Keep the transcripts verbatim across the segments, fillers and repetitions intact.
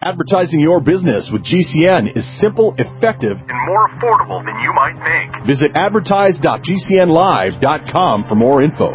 Advertising your business with G C N is simple, effective, and more affordable than you might think. Visit advertise dot g c n live dot com for more info.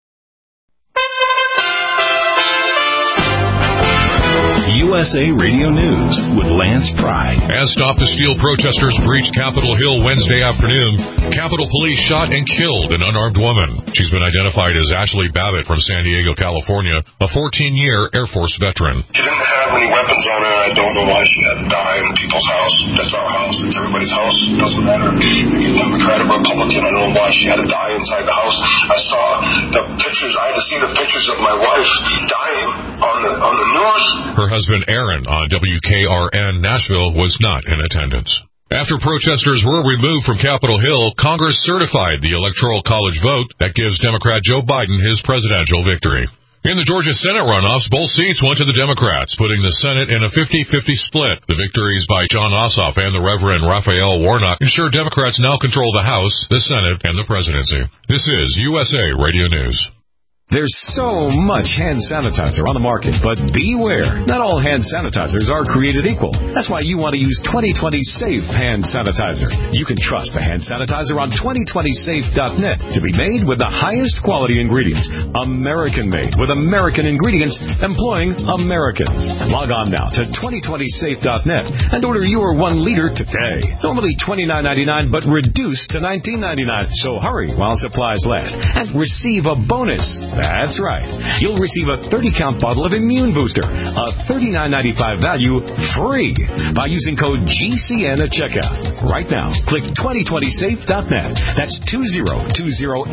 U S A Radio News with Lance Pry. As Stop the Steal protesters breached Capitol Hill Wednesday afternoon, Capitol Police shot and killed an unarmed woman. She's been identified as Ashley Babbitt from San Diego, California, a fourteen-year Air Force veteran. She didn't have any weapons on her. I don't know why she had to die in people's house. That's our house. It's everybody's house. It doesn't matter if you're Democrat or Republican. I don't know why she had to die inside the house. I saw the pictures. I had to see the pictures of my wife dying on the on the news. Her husband, Aaron, on W K R N Nashville, was not in attendance. After protesters were removed from Capitol Hill, Congress certified the Electoral College vote that gives Democrat Joe Biden his presidential victory. In the Georgia Senate runoffs, both seats went to the Democrats, putting the Senate in a fifty-fifty split. The victories by John Ossoff and the Reverend Raphael Warnock ensure Democrats now control the House, the Senate, and the presidency. This is U S A Radio News. There's so much hand sanitizer on the market, but beware. Not all hand sanitizers are created equal. That's why you want to use twenty twenty Safe Hand Sanitizer. You can trust the hand sanitizer on twenty twenty safe dot net to be made with the highest quality ingredients. American-made with American ingredients employing Americans. Log on now to twenty twenty safe dot net and order your one liter today. Normally twenty-nine ninety-nine, but reduced to nineteen ninety-nine. So hurry while supplies last and receive a bonus. That's right. You'll receive a thirty-count bottle of Immune Booster, a thirty-nine ninety-five value, free by using code G C N at checkout. Right now, click twenty twenty safe dot net. That's two zero two zero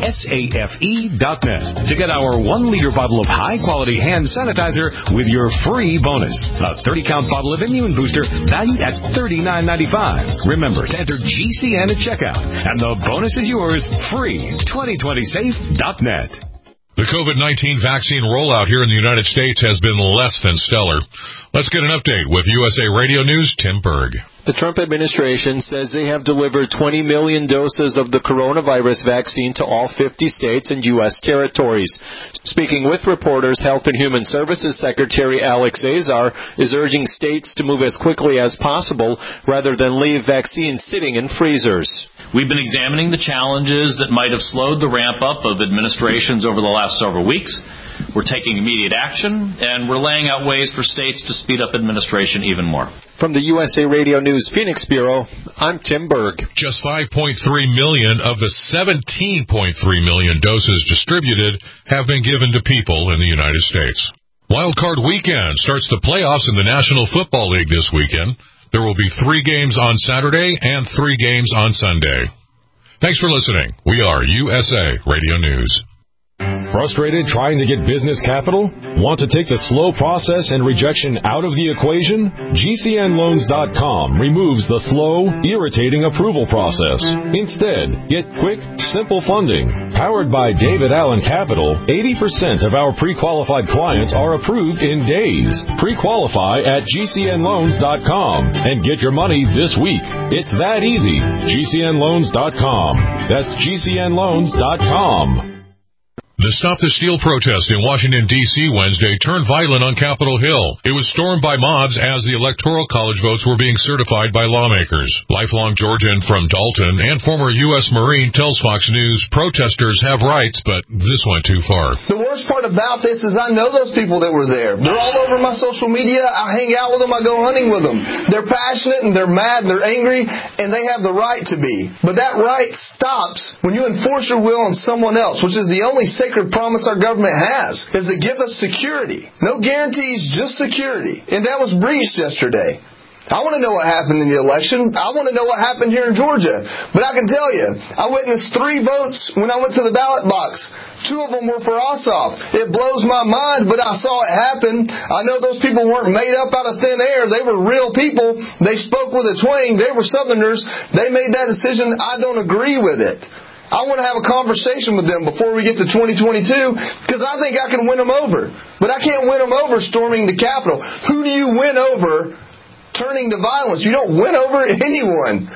safe dot net to get our one-liter bottle of high-quality hand sanitizer with your free bonus. A thirty-count bottle of Immune Booster valued at thirty-nine ninety-five. Remember to enter G C N at checkout, and the bonus is yours free. twenty twenty safe dot net. The COVID nineteen vaccine rollout here in the United States has been less than stellar. Let's get an update with U S A Radio News' Tim Berg. The Trump administration says they have delivered twenty million doses of the coronavirus vaccine to all fifty states and U S territories. Speaking with reporters, Health and Human Services Secretary Alex Azar is urging states to move as quickly as possible rather than leave vaccines sitting in freezers. We've been examining the challenges that might have slowed the ramp-up of administrations over the last several weeks. We're taking immediate action, and we're laying out ways for states to speed up administration even more. From the U S A Radio News Phoenix Bureau, I'm Tim Berg. Just five point three million of the seventeen point three million doses distributed have been given to people in the United States. Wild Card Weekend starts the playoffs in the National Football League this weekend. There will be three games on Saturday and three games on Sunday. Thanks for listening. We are U S A Radio News. Frustrated trying to get business capital? Want to take the slow process and rejection out of the equation? G C N loans dot com removes the slow, irritating approval process. Instead, get quick, simple funding. Powered by David Allen Capital, eighty percent of our pre-qualified clients are approved in days. Pre-qualify at G C N loans dot com and get your money this week. It's that easy. G C N loans dot com. That's G C N loans dot com. The Stop the Steal protest in Washington, D C Wednesday turned violent on Capitol Hill. It was stormed by mobs as the Electoral College votes were being certified by lawmakers. Lifelong Georgian from Dalton and former U S Marine tells Fox News protesters have rights, but this went too far. The worst part about this is I know those people that were there. They're all over my social media. I hang out with them. I go hunting with them. They're passionate and they're mad and they're angry, and they have the right to be. But that right stops when you enforce your will on someone else, which is the only sacred promise our government has, is to give us security. No guarantees, just security. And that was breached yesterday. I want to know what happened in the election. I want to know what happened here in Georgia. But I can tell you, I witnessed three votes when I went to the ballot box. Two of them were for Ossoff. It blows my mind, but I saw it happen. I know those people weren't made up out of thin air. They were real people. They spoke with a twang. They were Southerners. They made that decision. I don't agree with it. I want to have a conversation with them before we get to twenty twenty-two, because I think I can win them over. But I can't win them over storming the Capitol. Who do you win over turning to violence? You don't win over anyone.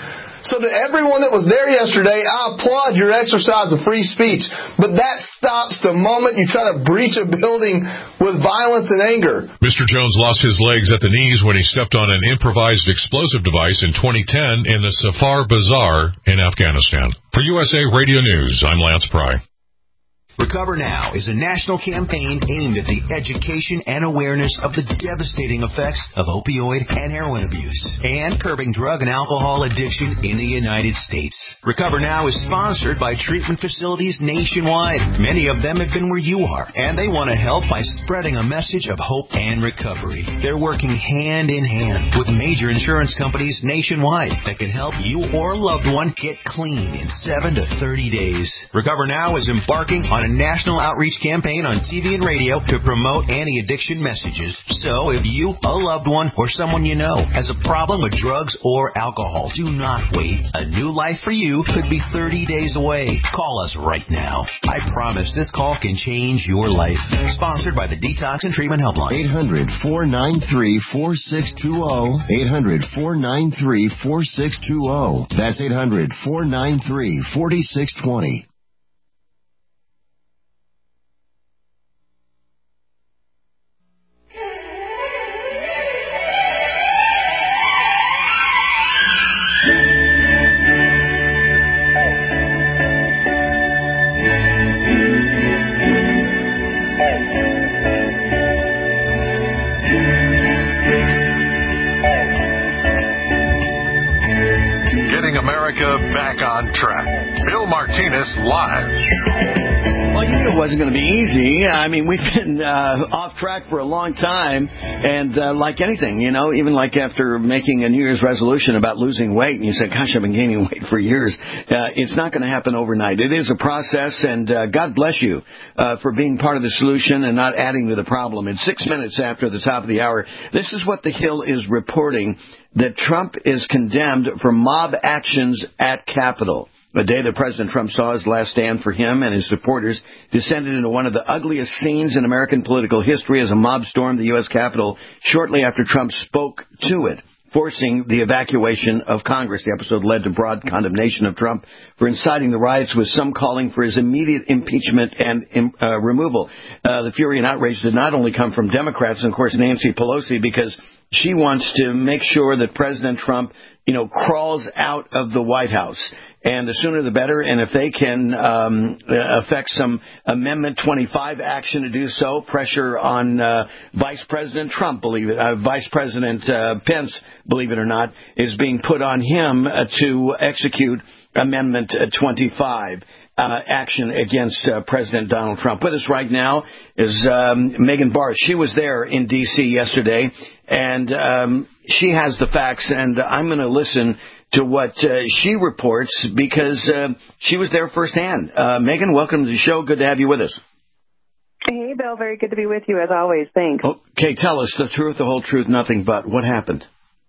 So to everyone that was there yesterday, I applaud your exercise of free speech. But that stops the moment you try to breach a building with violence and anger. Mister Jones lost his legs at the knees when he stepped on an improvised explosive device in twenty ten in the Safar Bazaar in Afghanistan. For U S A Radio News, I'm Lance Pry. Recover Now is a national campaign aimed at the education and awareness of the devastating effects of opioid and heroin abuse and curbing drug and alcohol addiction in the United States. Recover Now is sponsored by treatment facilities nationwide. Many of them have been where you are, and they want to help by spreading a message of hope and recovery. They're working hand in hand with major insurance companies nationwide that can help you or a loved one get clean in seven to thirty days. Recover Now is embarking on a national outreach campaign on T V and radio to promote anti-addiction messages. So if you, a loved one, or someone you know has a problem with drugs or alcohol, do not wait. A new life for you could be thirty days away. Call us right now. I promise this call can change your life. Sponsored by the Detox and Treatment Helpline. eight hundred, four nine three, four six two zero. eight hundred, four nine three, four six two zero. That's eight hundred, four nine three, four six two zero. Back on track. Bill Martinez live. Well, you knew it wasn't going to be easy. I mean, we've been uh, off track for a long time, and uh, like anything, you know, even like after making a New Year's resolution about losing weight, and you said, gosh, I've been gaining weight for years, uh, it's not going to happen overnight. It is a process, and uh, God bless you uh, for being part of the solution and not adding to the problem. In six minutes after the top of the hour, this is what The Hill is reporting, that Trump is condemned for mob actions at Capitol. The day that President Trump saw his last stand for him and his supporters descended into one of the ugliest scenes in American political history as a mob stormed the U S Capitol shortly after Trump spoke to it, forcing the evacuation of Congress. The episode led to broad condemnation of Trump for inciting the riots, with some calling for his immediate impeachment and uh, removal. Uh, the fury and outrage did not only come from Democrats and, of course, Nancy Pelosi, because she wants to make sure that President Trump, you know, crawls out of the White House. And the sooner the better. And if they can um, affect some Amendment twenty-five action to do so, pressure on uh, Vice President Trump, believe it, uh, Vice President uh, Pence, believe it or not, is being put on him uh, to execute Amendment twenty-five. Uh, action against uh, President Donald Trump. With us right now is um, Megan Barth. She was there in D C yesterday, and um, she has the facts, and I'm going to listen to what uh, she reports because uh, she was there firsthand. Uh, Megan, welcome to the show. Good to have you with us. Hey, Bill. Very good to be with you, as always. Thanks. Okay, tell us the truth, the whole truth, nothing but. What happened?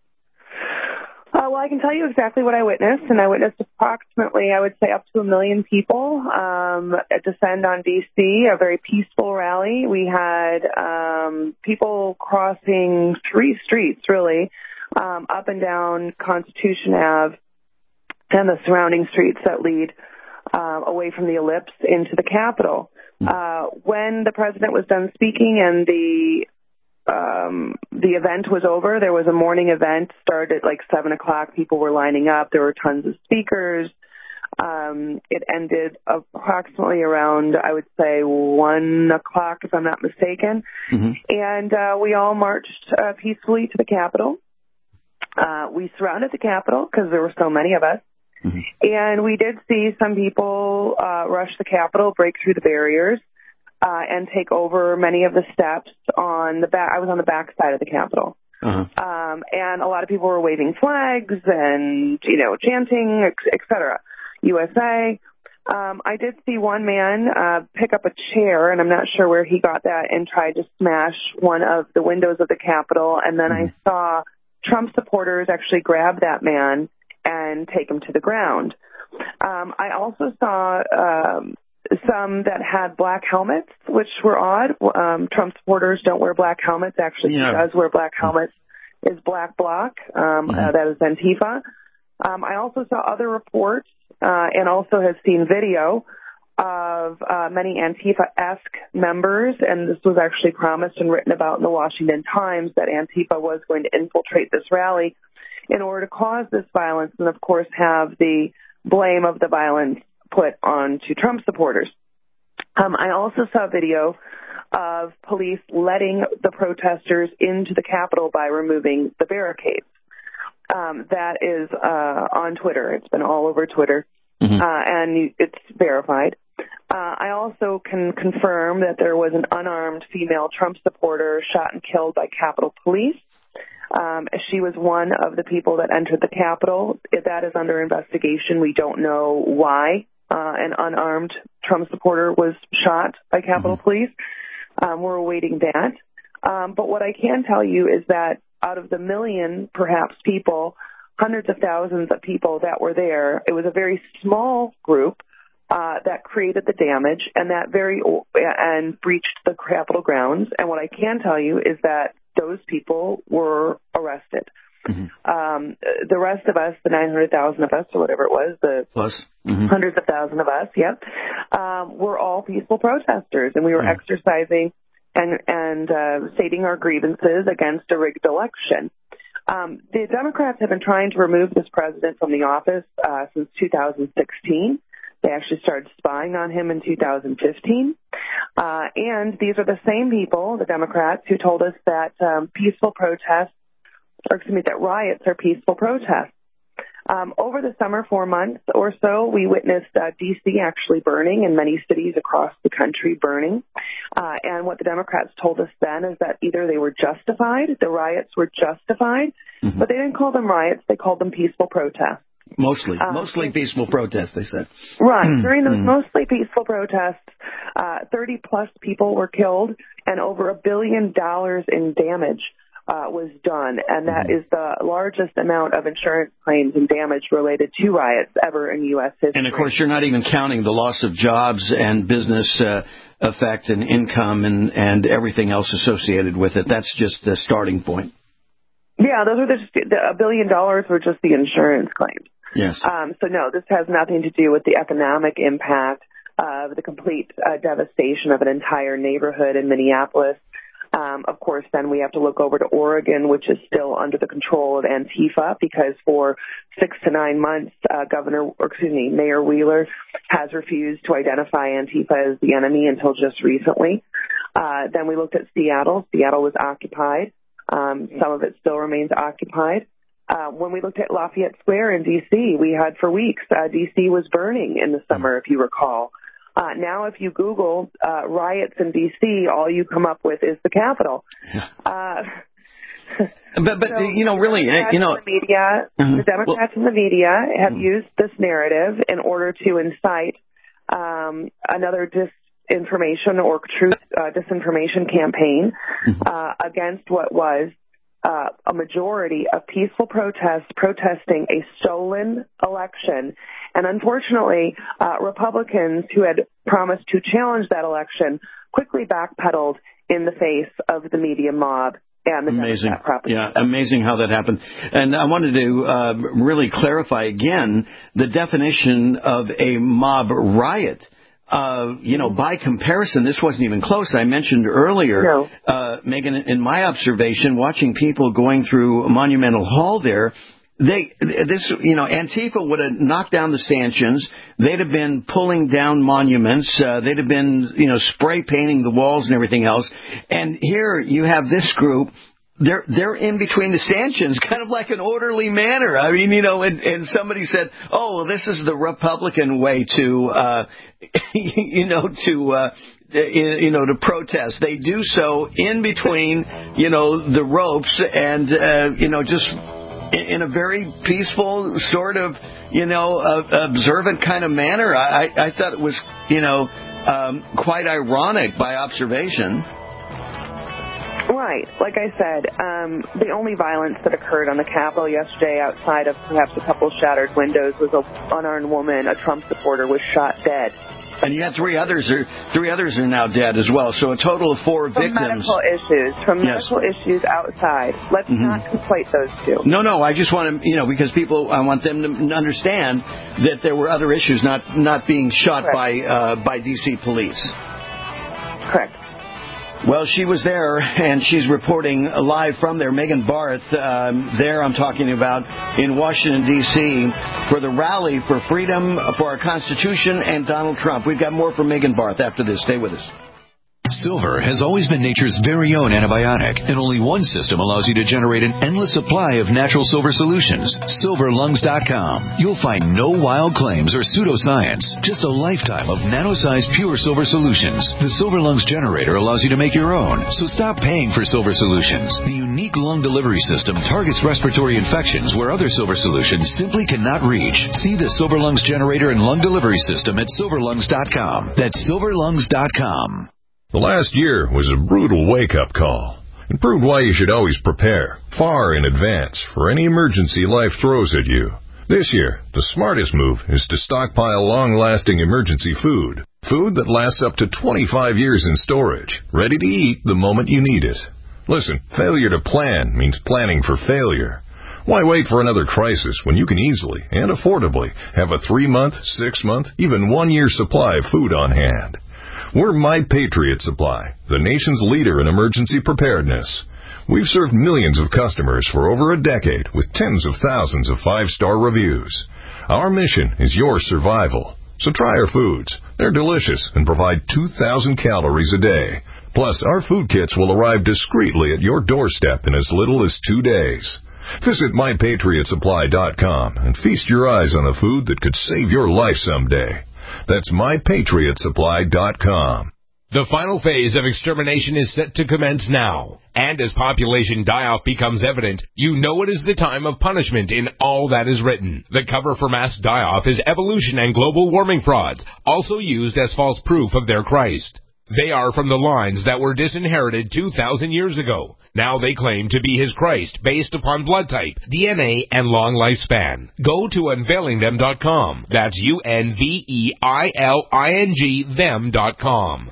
Uh, well, I can tell you exactly what I witnessed, and I witnessed approximately, I would say, up to a million people um, descend on D C, a very peaceful rally. We had um, people crossing three streets, really, um, up and down Constitution Avenue and the surrounding streets that lead uh, away from the ellipse into the Capitol. Uh, when the president was done speaking and the Um, the event was over, there was a morning event, started at like seven o'clock. People were lining up. There were tons of speakers. Um, it ended approximately around, I would say, one o'clock, if I'm not mistaken. Mm-hmm. And uh, we all marched uh, peacefully to the Capitol. Uh, we surrounded the Capitol because there were so many of us. Mm-hmm. And we did see some people uh, rush the Capitol, break through the barriers. Uh, and take over many of the steps on the back. I was on the back side of the Capitol. Uh-huh. Um, and a lot of people were waving flags and, you know, chanting, et cetera. U S A. Um, I did see one man uh, pick up a chair, and I'm not sure where he got that, and tried to smash one of the windows of the Capitol. And then mm-hmm. I saw Trump supporters actually grab that man and take him to the ground. Um, I also saw um, some that had black helmets, which were odd. Um, Trump supporters don't wear black helmets. Actually, yeah. He does wear black helmets. Is Black Bloc. Um, mm-hmm. uh, that is Antifa. Um, I also saw other reports uh, and also have seen video of uh, many Antifa-esque members, and this was actually promised and written about in the Washington Times that Antifa was going to infiltrate this rally in order to cause this violence and, of course, have the blame of the violence put on to Trump supporters. Um, I also saw video of police letting the protesters into the Capitol by removing the barricades. Um, that is uh, on Twitter. It's been all over Twitter, mm-hmm. uh, and it's verified. Uh, I also can confirm that there was an unarmed female Trump supporter shot and killed by Capitol Police. Um, she was one of the people that entered the Capitol. That is under investigation. We don't know why uh, an unarmed Trump supporter was shot by Capitol mm-hmm. Police. Um, we're awaiting that. Um, but what I can tell you is that out of the million, perhaps, people, hundreds of thousands of people that were there, it was a very small group uh, that created the damage and that very and breached the Capitol grounds. And what I can tell you is that those people were arrested. Mm-hmm. Um, the rest of us, the nine hundred thousand of us, or whatever it was, the Plus. Mm-hmm. hundreds of thousands of us, yep, um, were all peaceful protesters, and we were mm-hmm. exercising and, and uh, stating our grievances against a rigged election. Um, the Democrats have been trying to remove this president from the office uh, since two thousand sixteen. They actually started spying on him in two thousand fifteen. Uh, and these are the same people, the Democrats, who told us that um, peaceful protests, or excuse me, that riots are peaceful protests. Um, over the summer four months or so, we witnessed uh, D C actually burning and many cities across the country burning. Uh, and what the Democrats told us then is that either they were justified, the riots were justified, mm-hmm. but they didn't call them riots, they called them peaceful protests. Mostly, uh, mostly peaceful protests, they said. Right. During those mostly peaceful protests, uh, thirty plus people were killed and over a billion dollars in damage uh, was done. And that mm-hmm. is the largest amount of insurance claims and damage related to riots ever in U S history. And, of course, you're not even counting the loss of jobs and business uh, effect and income and, and everything else associated with it. That's just the starting point. Yeah, those are the, the a billion dollars were just the insurance claims. Yes. Um, so, no, this has nothing to do with the economic impact of the complete uh, devastation of an entire neighborhood in Minneapolis. Um, of course, then we have to look over to Oregon, which is still under the control of Antifa, because for six to nine months, uh, Governor, or excuse me, Mayor Wheeler has refused to identify Antifa as the enemy until just recently. Uh, then we looked at Seattle. Seattle was occupied. Um, some of it still remains occupied. Uh, when we looked at Lafayette Square in D C, we had for weeks, uh, D C was burning in the summer, if you recall. Uh, now, if you Google uh, riots in D C, all you come up with is the Capitol. Yeah. Uh, but, but so you know, really, you know, the media, uh-huh. the Democrats well, in the media have uh-huh. used this narrative in order to incite um, another disinformation or truth uh, disinformation campaign uh-huh. uh, against what was Uh, a majority of peaceful protests protesting a stolen election. And unfortunately, uh, Republicans who had promised to challenge that election quickly backpedaled in the face of the media mob and the amazing. Democrat propaganda. Yeah, amazing how that happened. And I wanted to uh, really clarify again the definition of a mob riot. Uh, you know, by comparison, this wasn't even close. I mentioned earlier, no. uh, Megan, in my observation, watching people going through Monumental Hall there, they, this, you know, Antifa would have knocked down the stanchions. They'd have been pulling down monuments. Uh, they'd have been, you know, spray painting the walls and everything else. And here you have this group. They're they're in between the stanchions, kind of like an orderly manner. I mean, you know, and, and somebody said, "Oh, well, this is the Republican way to, uh, you know, to, uh, you know, to protest." They do so in between, you know, the ropes, and uh, you know, just in a very peaceful sort of, you know, uh, observant kind of manner. I I thought it was, you know, um, quite ironic by observation. Right. Like I said, um, the only violence that occurred on the Capitol yesterday, outside of perhaps a couple shattered windows, was an unarmed woman, a Trump supporter, was shot dead And you had three others are three others are now dead as well. So a total of four from victims. Medical issues, from yes. medical issues outside. Let's mm-hmm. not conflate those two. No, no. I just want to, you know, because people, I want them to understand that there were other issues, not not being shot Correct. by uh, by D C police. Correct. Well, she was there, and she's reporting live from there. Megan Barth, um, there I'm talking about in Washington, D C, for the rally for freedom, for our Constitution, and Donald Trump. We've got more from Megan Barth after this. Stay with us. Silver has always been nature's very own antibiotic, and only one system allows you to generate an endless supply of natural silver solutions. silver lungs dot com. You'll find no wild claims or pseudoscience, just a lifetime of nano-sized pure silver solutions. The Silver Lungs generator allows you to make your own, so stop paying for silver solutions. The unique lung delivery system targets respiratory infections where other silver solutions simply cannot reach. See the Silver Lungs generator and lung delivery system at silver lungs dot com. That's silver lungs dot com. The last year was a brutal wake-up call. It proved why you should always prepare, far in advance, for any emergency life throws at you. This year, the smartest move is to stockpile long-lasting emergency food. Food that lasts up to twenty-five years in storage, ready to eat the moment you need it. Listen, failure to plan means planning for failure. Why wait for another crisis when you can easily and affordably have a three-month, six-month, even one-year supply of food on hand? We're My Patriot Supply, the nation's leader in emergency preparedness. We've served millions of customers for over a decade with tens of thousands of five-star reviews. Our mission is your survival. So try our foods. They're delicious and provide two thousand calories a day. Plus, our food kits will arrive discreetly at your doorstep in as little as two days. Visit my patriot supply dot com and feast your eyes on a food that could save your life someday. That's my patriot supply dot com. The final phase of extermination is set to commence now. And as population die-off becomes evident, you know it is the time of punishment in all that is written. The cover for mass die-off is evolution and global warming frauds, also used as false proof of their Christ. They are from the lines that were disinherited two thousand years ago. Now they claim to be his Christ based upon blood type, D N A, and long lifespan. Go to unveiling them dot com. That's U N V E I L I N G them dot com.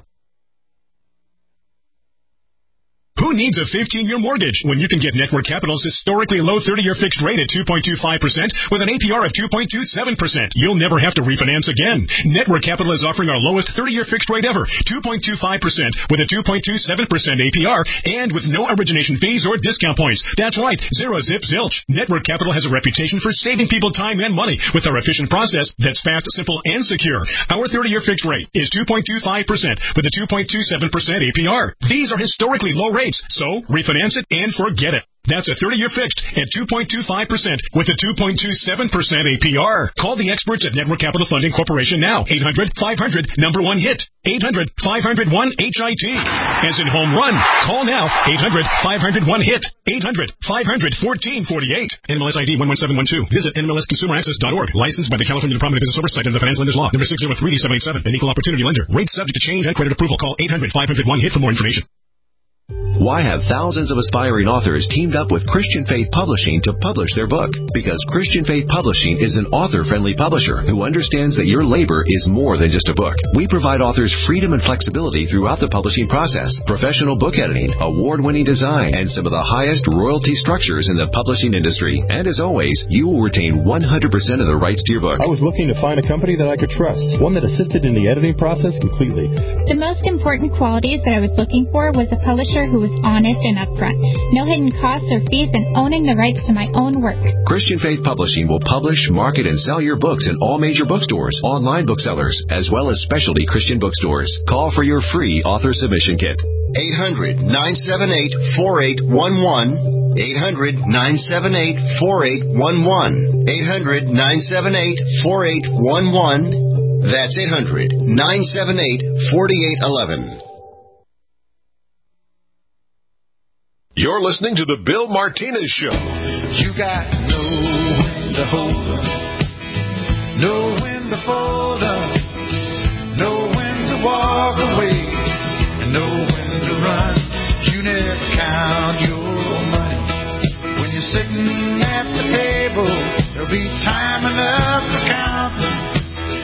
Who needs a fifteen-year mortgage when you can get Network Capital's historically low thirty-year fixed rate at two point two five percent with an A P R of two point two seven percent? You'll never have to refinance again. Network Capital is offering our lowest thirty-year fixed rate ever, two point two five percent with a two point two seven percent A P R and with no origination fees or discount points. That's right, zero zip zilch. Network Capital has a reputation for saving people time and money with our efficient process that's fast, simple, and secure. Our thirty-year fixed rate is two point two five percent with a two point two seven percent A P R. These are historically low rates. So, refinance it and forget it. That's a thirty-year fixed at two point two five percent with a two point two seven percent A P R. Call the experts at Network Capital Funding Corporation now. eight hundred five hundred number one hit. eight hundred five hundred one H I T. As in home run. Call now. eight hundred five hundred one hit. eight hundred five hundred fourteen forty-eight. N M L S I D one one seven one two. Visit N M L S consumer access dot org. Licensed by the California Department of Business Oversight and the Finance Lenders Law. Number six zero three D seven eight seven. An equal opportunity lender. Rates subject to change and credit approval. Call eight hundred five hundred one hit for more information. Why have thousands of aspiring authors teamed up with Christian Faith Publishing to publish their book? Because Christian Faith Publishing is an author-friendly publisher who understands that your labor is more than just a book. We provide authors freedom and flexibility throughout the publishing process, professional book editing, award-winning design, and some of the highest royalty structures in the publishing industry. And as always, you will retain one hundred percent of the rights to your book. I was looking to find a company that I could trust, one that assisted in the editing process completely. The most important qualities that I was looking for was a publisher who was honest and upfront, no hidden costs or fees, and owning the rights to my own work. Christian Faith Publishing will publish, market, and sell your books in all major bookstores, online booksellers, as well as specialty Christian bookstores. Call for your free author submission kit. eight hundred nine seven eight four eight one one. eight hundred nine seven eight four eight one one. eight hundred nine seven eight four eight one one. That's eight hundred nine seven eight four eight one one. You're listening to The Bill Martinez Show. You got to know when to hold up, know when to fold up, know when to walk away, and know when to run. You never count your money. When you're sitting at the table, there'll be time enough for counting.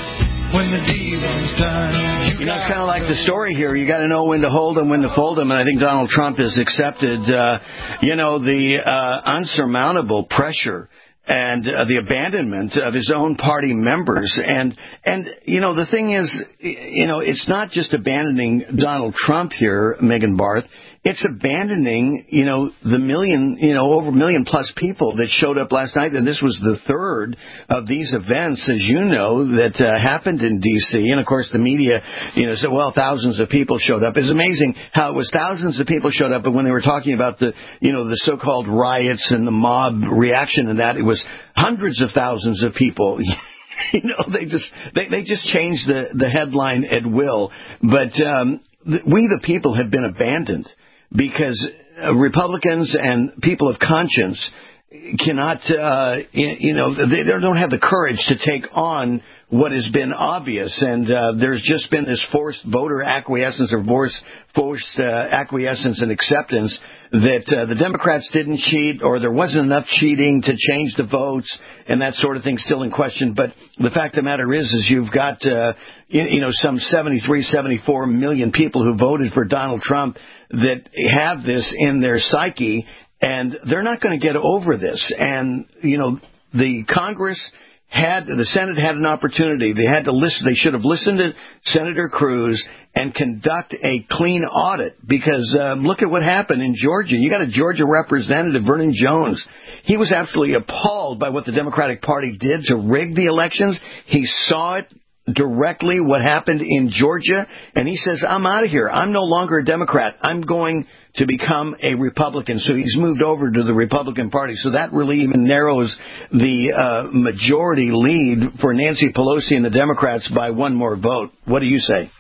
when the dealing's done. You know, it's kind of like the story here. You got to know when to hold them, when to fold them. And I think Donald Trump has accepted, uh, you know, the uh, unsurmountable pressure and uh, the abandonment of his own party members. And, and you know, the thing is, you know, it's not just abandoning Donald Trump here, Megan Barth. It's abandoning, you know, the million, you know, over a million plus people that showed up last night. And this was the third of these events, as you know, that uh, happened in D C. And, of course, the media, you know, said, well, thousands of people showed up. It's amazing how it was thousands of people showed up. But when they were talking about the, you know, the so-called riots and the mob reaction and that, it was hundreds of thousands of people. You know, they just they, they just changed the, the headline at will. But um, th- we, the people, have been abandoned. Because uh, Republicans and people of conscience cannot, uh, you know, they don't have the courage to take on what has been obvious. And uh, there's just been this forced voter acquiescence or forced, forced uh, acquiescence and acceptance that uh, the Democrats didn't cheat or there wasn't enough cheating to change the votes and that sort of thing still in question. But the fact of the matter is, is you've got, uh, you, you know, some seventy-three, seventy-four million people who voted for Donald Trump that have this in their psyche, and they're not going to get over this. And, you know, the Congress had, the Senate had an opportunity. They had to listen. They should have listened to Senator Cruz and conduct a clean audit, because um, look at what happened in Georgia. You got a Georgia representative, Vernon Jones. He was absolutely appalled by what the Democratic Party did to rig the elections. He saw it directly, what happened in Georgia, and he says, I'm out of here. I'm no longer a Democrat. I'm going to become a Republican. So he's moved over to the Republican Party. So that really even narrows the uh, majority lead for Nancy Pelosi and the Democrats by one more vote. What do you say?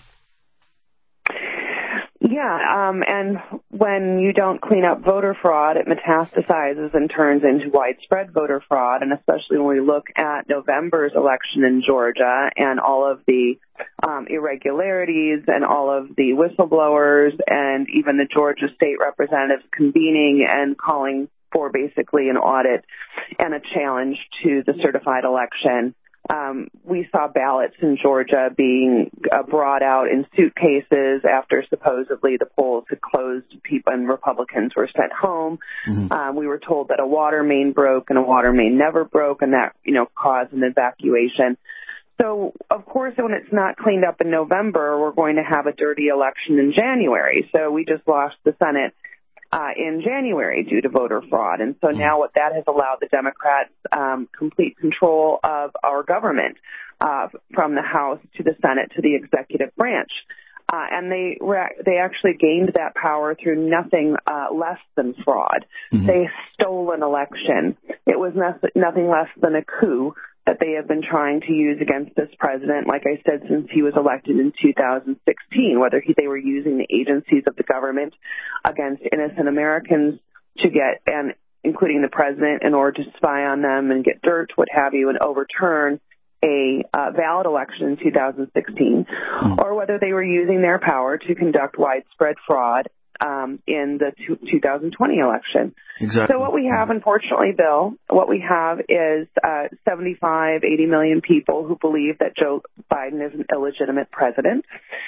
Yeah, um, and when you don't clean up voter fraud, it metastasizes and turns into widespread voter fraud, and especially when we look at November's election in Georgia and all of the um, irregularities and all of the whistleblowers and even the Georgia state representatives convening and calling for basically an audit and a challenge to the certified election. Um, we saw ballots in Georgia being uh, brought out in suitcases after supposedly the polls had closed people and Republicans were sent home. Mm-hmm. Um, we were told that a water main broke and a water main never broke, and that, you know, caused an evacuation. So, of course, when it's not cleaned up in November, we're going to have a dirty election in January. So we just lost the Senate Uh, in January due to voter fraud. And so now what that has allowed the Democrats um, complete control of our government uh, from the House to the Senate to the executive branch. Uh, and they they actually gained that power through nothing uh, less than fraud. Mm-hmm. They stole an election. It was no- nothing less than a coup that they have been trying to use against this president, like I said, since he was elected in two thousand sixteen, whether he, they were using the agencies of the government against innocent Americans to get, and including the president, in order to spy on them and get dirt, what have you, and overturn a uh, valid election in two thousand sixteen, mm. or whether they were using their power to conduct widespread fraud um, in the two, two thousand twenty election. Exactly. So what we have, unfortunately, Bill, what we have is uh, seventy-five, eighty million people who believe that Joe Biden is an illegitimate president,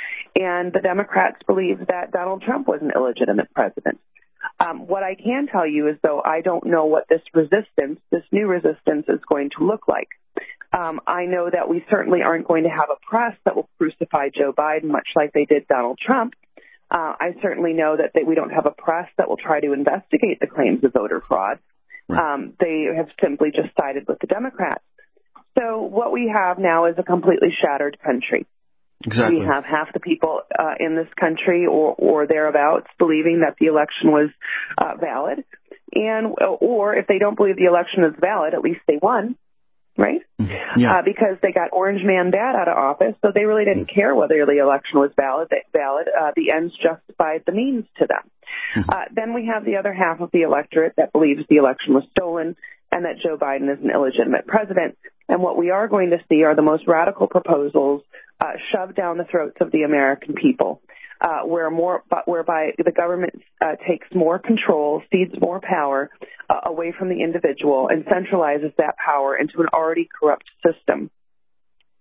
and the Democrats believe that Donald Trump was an illegitimate president. Um, what I can tell you is, though, I don't know what this resistance, this new resistance, is going to look like. Um, I know that we certainly aren't going to have a press that will crucify Joe Biden, much like they did Donald Trump. Uh, I certainly know that they, we don't have a press that will try to investigate the claims of voter fraud. Right. Um, they have simply just sided with the Democrats. So what we have now is a completely shattered country. Exactly. We have half the people uh, in this country or, or thereabouts believing that the election was uh, valid. And or if they don't believe the election is valid, at least they won. Right? Yeah. Uh, because they got Orange Man Bad out of office, so they really didn't care whether the election was valid. valid. Uh, the ends justified the means to them. Mm-hmm. Uh, then we have the other half of the electorate that believes the election was stolen and that Joe Biden is an illegitimate president. And what we are going to see are the most radical proposals uh, shoved down the throats of the American people. Uh, where more, but whereby the government uh, takes more control, cedes more power uh, away from the individual, and centralizes that power into an already corrupt system.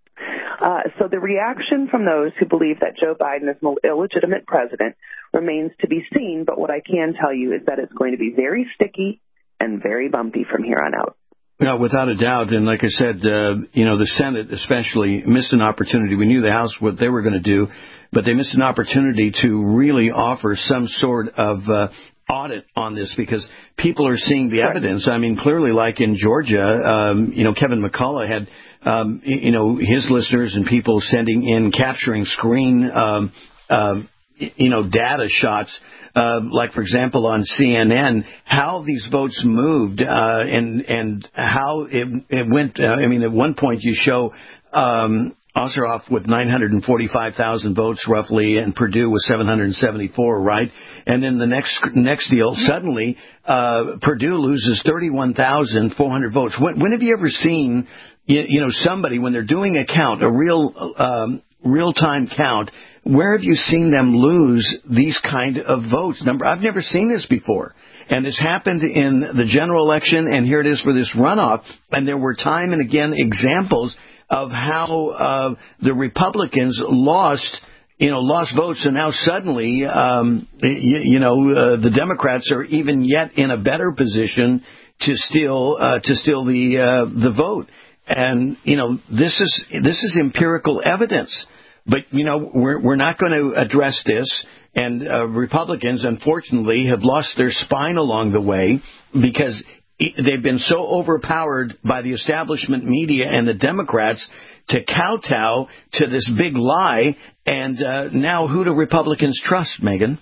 Uh, so the reaction from those who believe that Joe Biden is an illegitimate president remains to be seen, but what I can tell you is that it's going to be very sticky and very bumpy from here on out. No, without a doubt. And like I said, uh, you know, the Senate especially missed an opportunity. We knew the House what they were going to do, but they missed an opportunity to really offer some sort of uh, audit on this because people are seeing the evidence. I mean, clearly, like in Georgia, um, you know, Kevin McCullough had, um, you know, his listeners and people sending in capturing screen, um, uh, you know, data shots. Uh, like, for example, on C N N, how these votes moved uh, and and how it, it went. Uh, I mean, at one point you show um, Ossoff with nine hundred forty-five thousand votes roughly, and Perdue with seven hundred seventy-four, right? And then the next next deal, suddenly uh, Perdue loses thirty-one thousand four hundred votes. When, when have you ever seen, you, you know, somebody when they're doing a count, a real um, real-time count? Where have you seen them lose these kind of votes? Number, I've never seen this before. And this happened in the general election, and here it is for this runoff. And there were time and again examples of how uh, the Republicans lost, you know, lost votes. And now suddenly, um, you, you know, uh, the Democrats are even yet in a better position to steal uh, to steal the uh, the vote. And you know, this is this is empirical evidence. But, you know, we're, we're not going to address this. And uh, Republicans, unfortunately, have lost their spine along the way because they've been so overpowered by the establishment media and the Democrats to kowtow to this big lie. And uh, now who do Republicans trust, Megan?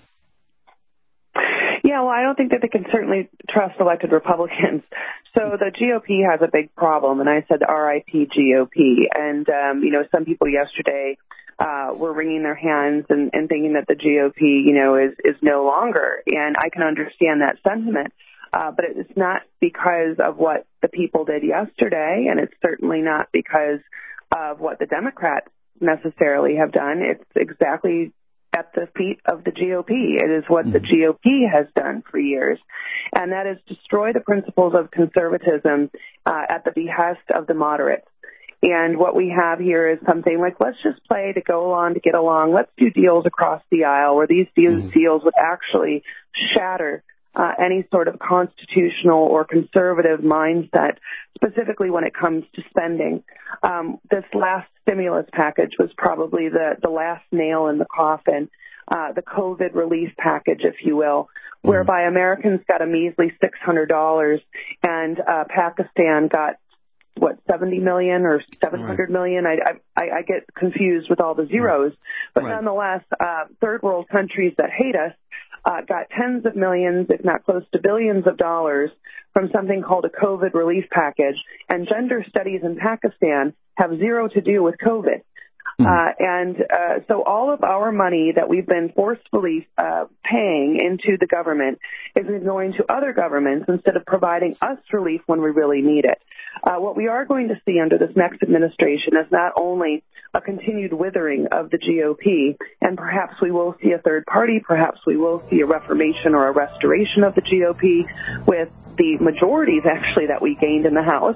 Yeah, well, I don't think that they can certainly trust elected Republicans. So the G O P has a big problem, and I said R I P G O P. And, um, you know, some people yesterday uh, were wringing their hands and, and thinking that the G O P, you know, is, is no longer. And I can understand that sentiment. Uh, but it's not because of what the people did yesterday, and it's certainly not because of what the Democrats necessarily have done. It's exactly at the feet of the G O P. It is what the G O P has done for years, and that is destroy the principles of conservatism uh, at the behest of the moderates. And what we have here is something like, let's just play to go along, to get along. Let's do deals across the aisle where these deals, mm-hmm. deals would actually shatter uh, any sort of constitutional or conservative mindset, specifically when it comes to spending. Um, this last stimulus package was probably the, the last nail in the coffin, uh, the COVID relief package, if you will, whereby Americans got a measly six hundred dollars and uh, Pakistan got, what, seventy million or seven hundred million? I, I, I get confused with all the zeros. But right. nonetheless, uh, third world countries that hate us uh, got tens of millions, if not close to billions of dollars from something called a COVID relief package. And gender studies in Pakistan have zero to do with COVID. Mm-hmm. Uh, and uh, so all of our money that we've been forcefully uh, paying into the government is going to other governments instead of providing us relief when we really need it. Uh, what we are going to see under this next administration is not only a continued withering of the G O P, and perhaps we will see a third party, perhaps we will see a reformation or a restoration of the G O P with the majorities, actually, that we gained in the House,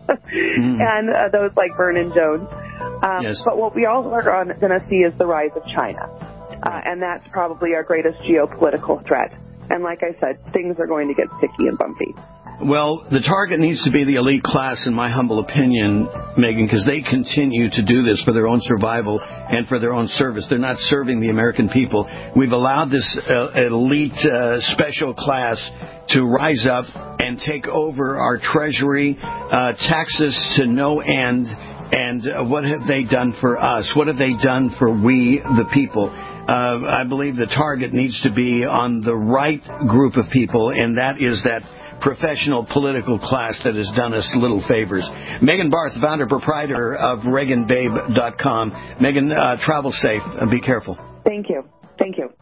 mm. and uh, those like Vernon Jones. Um, yes. But what we also are going to see is the rise of China, uh, and that's probably our greatest geopolitical threat. And like I said, things are going to get sticky and bumpy. Well, the target needs to be the elite class, in my humble opinion, Megan, because they continue to do this for their own survival and for their own service. They're not serving the American people. We've allowed this uh, elite uh, special class to rise up and take over our treasury, uh, taxes to no end. And uh, what have they done for us? What have they done for we, the people? Uh, I believe the target needs to be on the right group of people, and that is that professional political class that has done us little favors. Megan Barth, founder, proprietor of Reagan Babe dot com. Megan, uh, travel safe and be careful. Thank you. Thank you.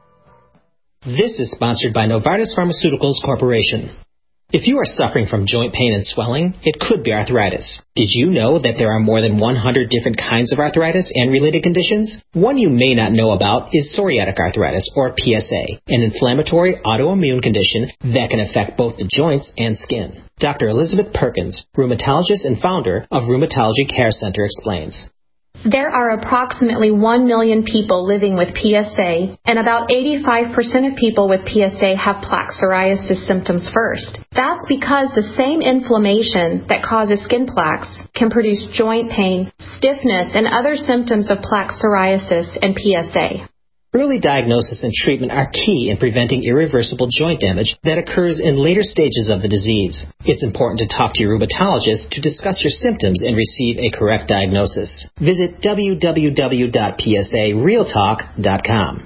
This is sponsored by Novartis Pharmaceuticals Corporation. If you are suffering from joint pain and swelling, it could be arthritis. Did you know that there are more than one hundred different kinds of arthritis and related conditions? One you may not know about is psoriatic arthritis, or P S A, an inflammatory autoimmune condition that can affect both the joints and skin. Doctor Elizabeth Perkins, rheumatologist and founder of Rheumatology Care Center, explains. There are approximately one million people living with P S A, and about eighty-five percent of people with P S A have plaque psoriasis symptoms first. That's because the same inflammation that causes skin plaques can produce joint pain, stiffness, and other symptoms of plaque psoriasis and P S A. Early diagnosis and treatment are key in preventing irreversible joint damage that occurs in later stages of the disease. It's important to talk to your rheumatologist to discuss your symptoms and receive a correct diagnosis. Visit w w w dot p s a real talk dot com.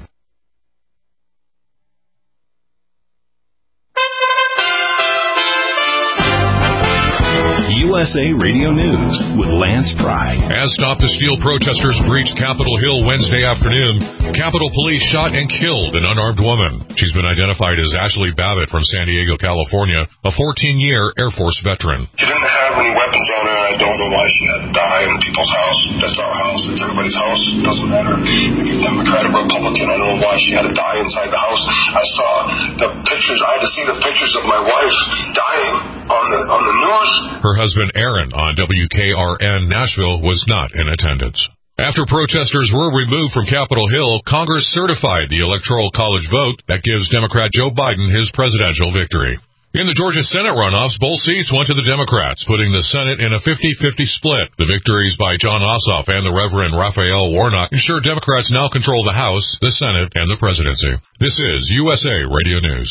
U S A Radio News with Lance Pry. As Stop the Steal protesters breached Capitol Hill Wednesday afternoon, Capitol Police shot and killed an unarmed woman. She's been identified as Ashley Babbitt from San Diego, California, a fourteen-year Air Force veteran. She didn't have any weapons on her. I don't know why she had to die in people's house. That's our house. It's everybody's house. It doesn't matter if you're Democrat or Republican. I don't know why she had to die inside the house. I saw the pictures. I had to see the pictures of my wife dying on the on the news. Her husband Aaron on W K R N Nashville was not in attendance. After protesters were removed from Capitol Hill, Congress certified the Electoral College vote that gives Democrat Joe Biden his presidential victory. In the Georgia Senate runoffs, both seats went to the Democrats, putting the Senate in a fifty-fifty split. The victories by John Ossoff and the Reverend Raphael Warnock ensure Democrats now control the House, the Senate, and the presidency. This is U S A Radio News.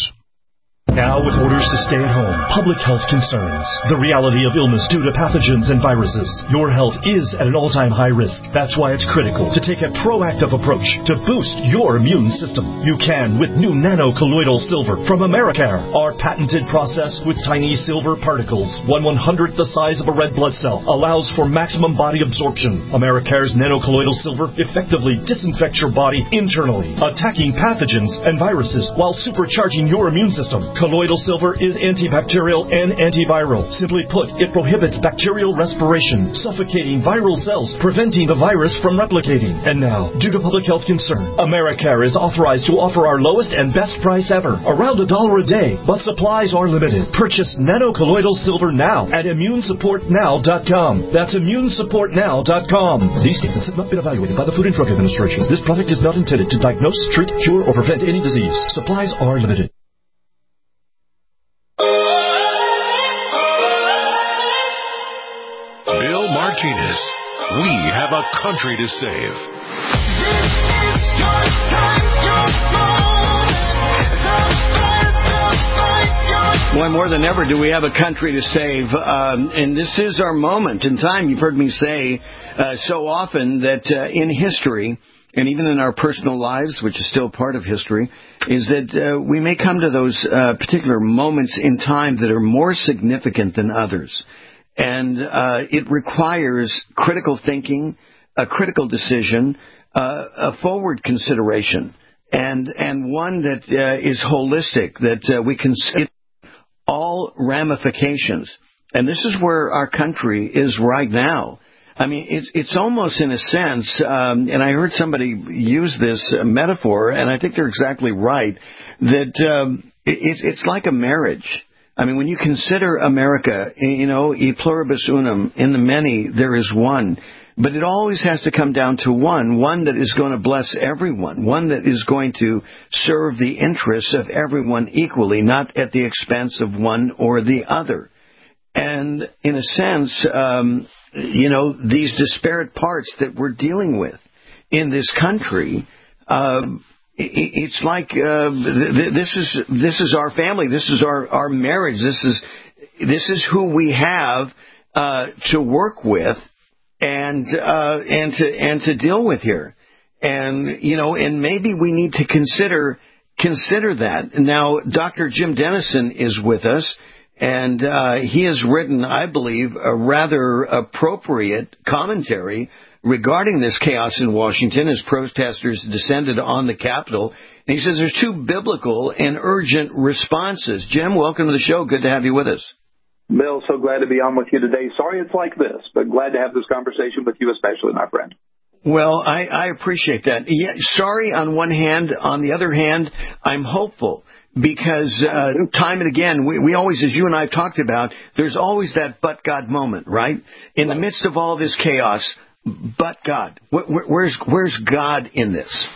Now, with orders to stay at home, public health concerns, the reality of illness due to pathogens and viruses, your health is at an all-time high risk. That's why it's critical to take a proactive approach to boost your immune system. You can with new nano-colloidal silver from Americare. Our patented process with tiny silver particles, one one-hundredth the size of a red blood cell, allows for maximum body absorption. Americare's nano-colloidal silver effectively disinfects your body internally, attacking pathogens and viruses while supercharging your immune system. Colloidal silver is antibacterial and antiviral. Simply put, it prohibits bacterial respiration, suffocating viral cells, preventing the virus from replicating. And now, due to public health concern, Americare is authorized to offer our lowest and best price ever, around a dollar a day, but supplies are limited. Purchase nano-colloidal silver now at immune support now dot com. That's immune support now dot com. These statements have not been evaluated by the Food and Drug Administration. This product is not intended to diagnose, treat, cure, or prevent any disease. Supplies are limited. Bill Martinez. We have a country to save. Boy, more than ever do we have a country to save. Um, and this is our moment in time. You've heard me say uh, so often that uh, in history, and even in our personal lives, which is still part of history, is that uh, we may come to those uh, particular moments in time that are more significant than others. And uh, it requires critical thinking, a critical decision, uh, a forward consideration, and and one that uh, is holistic, that uh, we consider all ramifications. And this is where our country is right now. I mean, it's, it's almost in a sense, um, and I heard somebody use this metaphor, and I think they're exactly right, that um, it, it's like a marriage. I mean, when you consider America, you know, e pluribus unum, in the many there is one. But it always has to come down to one, one that is going to bless everyone, one that is going to serve the interests of everyone equally, not at the expense of one or the other. And in a sense, um, you know, these disparate parts that we're dealing with in this country, uh, it's like uh, this is this is our family, this is our, our marriage, this is this is who we have uh, to work with and uh, and to and to deal with here, and you know, and maybe we need to consider consider that. Now, Doctor Jim Dennison is with us. And uh, he has written, I believe, a rather appropriate commentary regarding this chaos in Washington as protesters descended on the Capitol. And he says there's two biblical and urgent responses. Jim, welcome to the show. Good to have you with us. Bill, so glad to be on with you today. Sorry it's like this, but glad to have this conversation with you especially, my friend. Well, I, I appreciate that. Yeah, sorry on one hand. On the other hand, I'm hopeful. Because uh, time and again, we, we always, as you and I have talked about, there's always that but God moment, right? In the midst of all this chaos, but God. Where's where's God in this?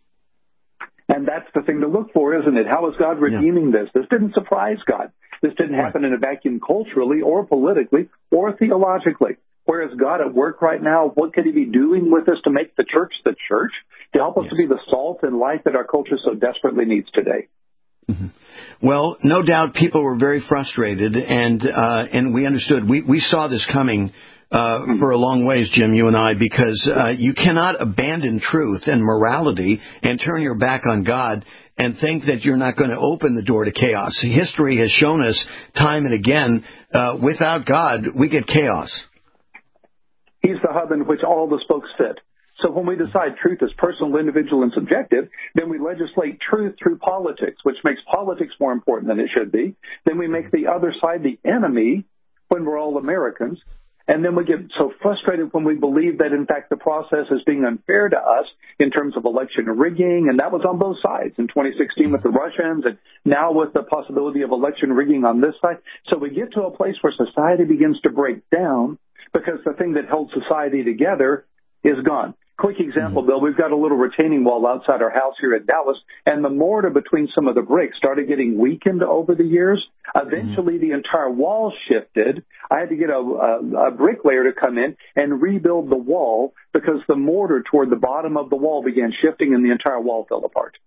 And that's the thing to look for, isn't it? How is God redeeming yeah. this? This didn't surprise God. This didn't happen right. in a vacuum culturally or politically or theologically. Where is God at work right now? What could he be doing with us to make the church the church, to help us yes. to be the salt and light that our culture so desperately needs today? Mm-hmm. Well, no doubt people were very frustrated, and uh, and we understood. We, we saw this coming uh, mm-hmm. for a long ways, Jim, you and I, because uh, you cannot abandon truth and morality and turn your back on God and think that you're not going to open the door to chaos. History has shown us time and again, uh, without God, we get chaos. He's the hub in which all the spokes fit. So when we decide truth is personal, individual, and subjective, then we legislate truth through politics, which makes politics more important than it should be. Then we make the other side the enemy when we're all Americans. And then we get so frustrated when we believe that, in fact, the process is being unfair to us in terms of election rigging. And that was on both sides in twenty sixteen with the Russians and now with the possibility of election rigging on this side. So we get to a place where society begins to break down because the thing that held society together is gone. Quick example, Bill, we've got a little retaining wall outside our house here at Dallas, and the mortar between some of the bricks started getting weakened over the years. Eventually, the entire wall shifted. I had to get a, a, a bricklayer to come in and rebuild the wall because the mortar toward the bottom of the wall began shifting and the entire wall fell apart.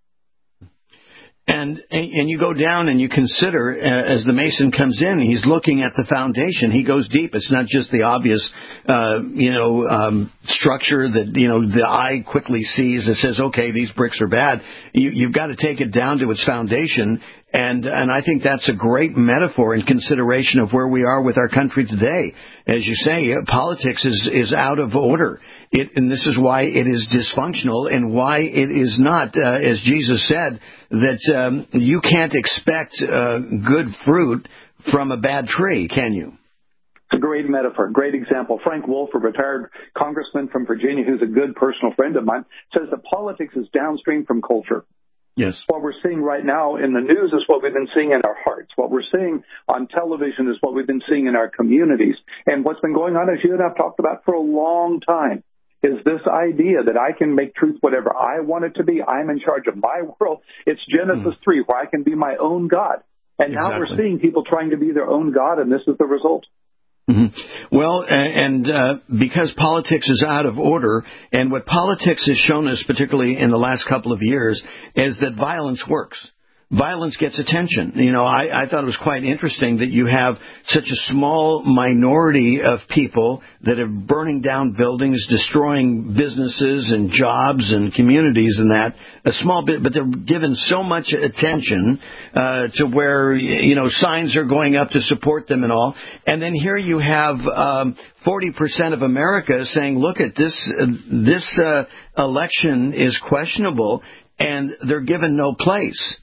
And and you go down and you consider, uh, as the mason comes in, he's looking at the foundation. He goes deep. It's not just the obvious, uh, you know, um, structure that, you know, the eye quickly sees and says, okay, these bricks are bad. You, you've got to take it down to its foundation. And and I think that's a great metaphor in consideration of where we are with our country today. As you say, politics is, is out of order. It, and this is why it is dysfunctional and why it is not, uh, as Jesus said, that um, you can't expect uh, good fruit from a bad tree, can you? It's a great metaphor, great example. Frank Wolf, a retired congressman from Virginia who's a good personal friend of mine, says that politics is downstream from culture. Yes. What we're seeing right now in the news is what we've been seeing in our hearts. What we're seeing on television is what we've been seeing in our communities. And what's been going on, as you and I have talked about for a long time, is this idea that I can make truth whatever I want it to be. I'm in charge of my world. It's Genesis mm. three, where I can be my own God. And exactly. now we're seeing people trying to be their own God, and this is the result. Mm-hmm. Well, and uh, because politics is out of order, and what politics has shown us, particularly in the last couple of years, is that violence works. Violence gets attention. You know, I, I thought it was quite interesting that you have such a small minority of people that are burning down buildings, destroying businesses and jobs and communities and that. A small bit, but they're given so much attention uh, to where, you know, signs are going up to support them and all. And then here you have um, forty percent of America saying, look at this, uh, this uh, election is questionable, and they're given no place.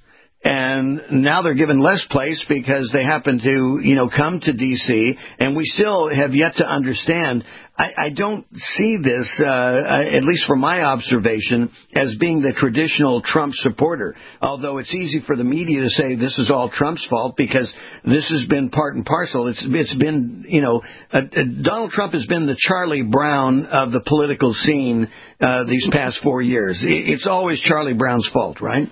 And now they're given less place because they happen to, you know, come to D C, and we still have yet to understand. I, I don't see this, uh, at least from my observation, as being the traditional Trump supporter, although it's easy for the media to say this is all Trump's fault because this has been part and parcel. It's, it's been, you know, uh, uh, Donald Trump has been the Charlie Brown of the political scene uh, these past four years. It's always Charlie Brown's fault, right?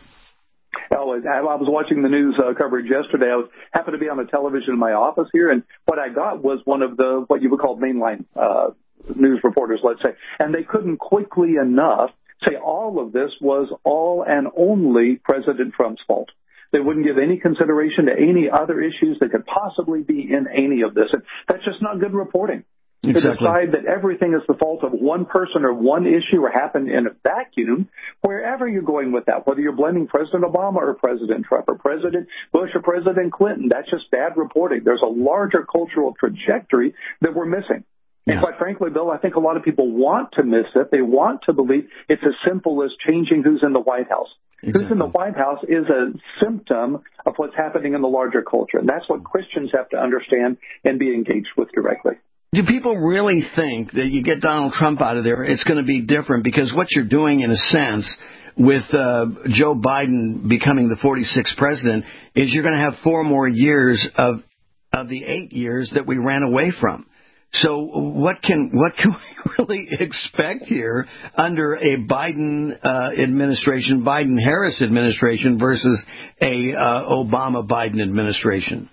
Oh, I was watching the news uh, coverage yesterday. I was happened to be on the television in my office here, and what I got was one of the what you would call mainline uh, news reporters, let's say, and they couldn't quickly enough say all of this was all and only President Trump's fault. They wouldn't give any consideration to any other issues that could possibly be in any of this. And that's just not good reporting. Exactly. To decide that everything is the fault of one person or one issue or happened in a vacuum, wherever you're going with that, whether you're blending President Obama or President Trump or President Bush or President Clinton, that's just bad reporting. There's a larger cultural trajectory that we're missing. Yeah. And quite frankly, Bill, I think a lot of people want to miss it. They want to believe it's as simple as changing who's in the White House. Exactly. Who's in the White House is a symptom of what's happening in the larger culture. And that's what Christians have to understand and be engaged with directly. Do people really think that you get Donald Trump out of there, it's going to be different? Because what you're doing, in a sense, with uh, Joe Biden becoming the forty-sixth president, is you're going to have four more years of of the eight years that we ran away from. So what can what can we really expect here under a Biden uh, administration, Biden-Harris administration versus a uh, Obama-Biden administration?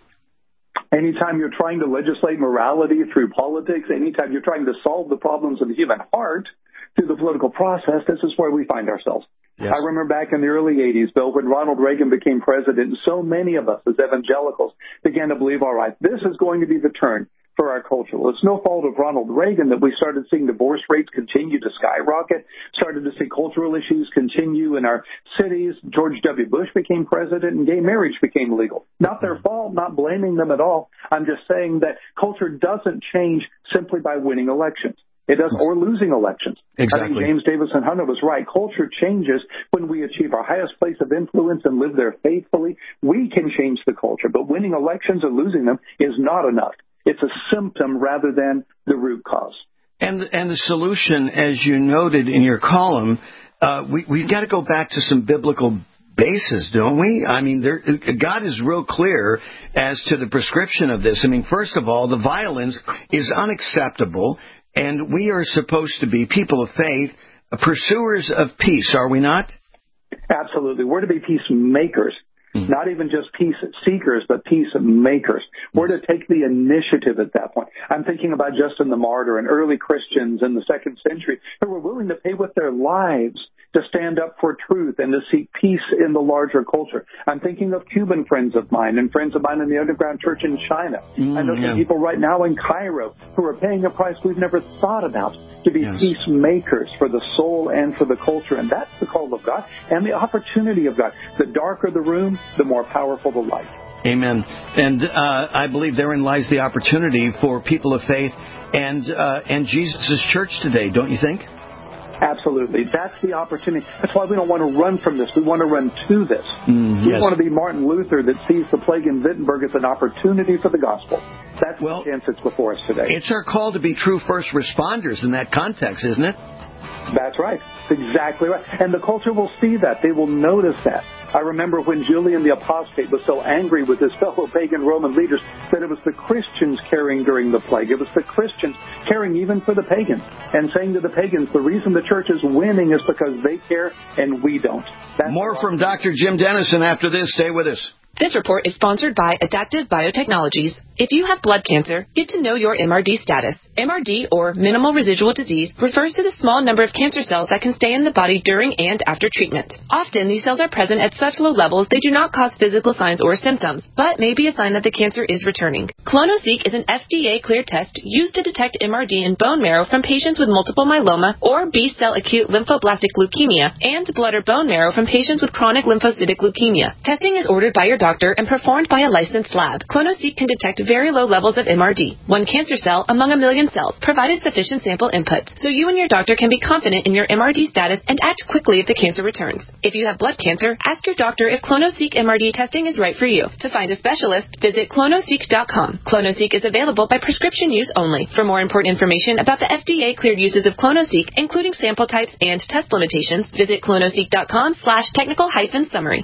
Anytime you're trying to legislate morality through politics, anytime you're trying to solve the problems of the human heart through the political process, this is where we find ourselves. Yes. I remember back in the early eighties, Bill, when Ronald Reagan became president, and so many of us as evangelicals began to believe, all right, this is going to be the turn for our culture. Well, it's no fault of Ronald Reagan that we started seeing divorce rates continue to skyrocket, started to see cultural issues continue in our cities. George W. Bush became president and gay marriage became legal. Not their fault, not blaming them at all. I'm just saying that culture doesn't change simply by winning elections. It doesn't, or losing elections. Exactly. I think James Davison Hunter was right. Culture changes when we achieve our highest place of influence and live there faithfully. We can change the culture, but winning elections or losing them is not enough. It's a symptom rather than the root cause. And and the solution, as you noted in your column, uh, we we've got to go back to some biblical basis, don't we? I mean, there, God is real clear as to the prescription of this. I mean, first of all, the violence is unacceptable, and we are supposed to be people of faith, pursuers of peace, are we not? Absolutely. We're to be peacemakers. Mm-hmm. Not even just peace seekers, but peace makers. We're to take the initiative at that point. I'm thinking about Justin the Martyr and early Christians in the second century who were willing to pay with their lives to stand up for truth and to seek peace in the larger culture. I'm thinking of Cuban friends of mine and friends of mine in the underground church in China. Mm, I know yeah. some people right now in Cairo who are paying a price we've never thought about to be yes. peacemakers for the soul and for the culture. And that's the call of God and the opportunity of God. The darker the room, the more powerful the light. Amen. And uh, I believe therein lies the opportunity for people of faith and uh, and Jesus' church today, don't you think? Absolutely. That's the opportunity. That's why we don't want to run from this. We want to run to this. Mm, we yes. want to be Martin Luther that sees the plague in Wittenberg as an opportunity for the gospel. That's well, the chance that's before us today. It's our call to be true first responders in that context, isn't it? That's right. That's exactly right. And the culture will see that. They will notice that. I remember when Julian the Apostate was so angry with his fellow pagan Roman leaders that it was the Christians caring during the plague. It was the Christians caring even for the pagans and saying to the pagans, the reason the church is winning is because they care and we don't. That's More from Doctor Jim Dennison after this. Stay with us. This report is sponsored by Adaptive Biotechnologies. If you have blood cancer, get to know your M R D status. M R D, or minimal residual disease, refers to the small number of cancer cells that can stay in the body during and after treatment. Often, these cells are present at such low levels they do not cause physical signs or symptoms, but may be a sign that the cancer is returning. clonoSEQ is an F D A-cleared test used to detect M R D in bone marrow from patients with multiple myeloma or B-cell acute lymphoblastic leukemia and blood or bone marrow from patients with chronic lymphocytic leukemia. Testing is ordered by your doctor and performed by a licensed lab. clonoSEQ can detect very low levels of M R D, one cancer cell among a million cells, provided sufficient sample input, so you and your doctor can be confident in your M R D status and act quickly if the cancer returns. If you have blood cancer, ask your doctor if clonoSEQ M R D testing is right for you. To find a specialist, visit clonoseq dot com. clonoSEQ is available by prescription use only. For more important information about the F D A-cleared uses of clonoSEQ, including sample types and test limitations, visit clonoseq dot com slash technical hyphen summary.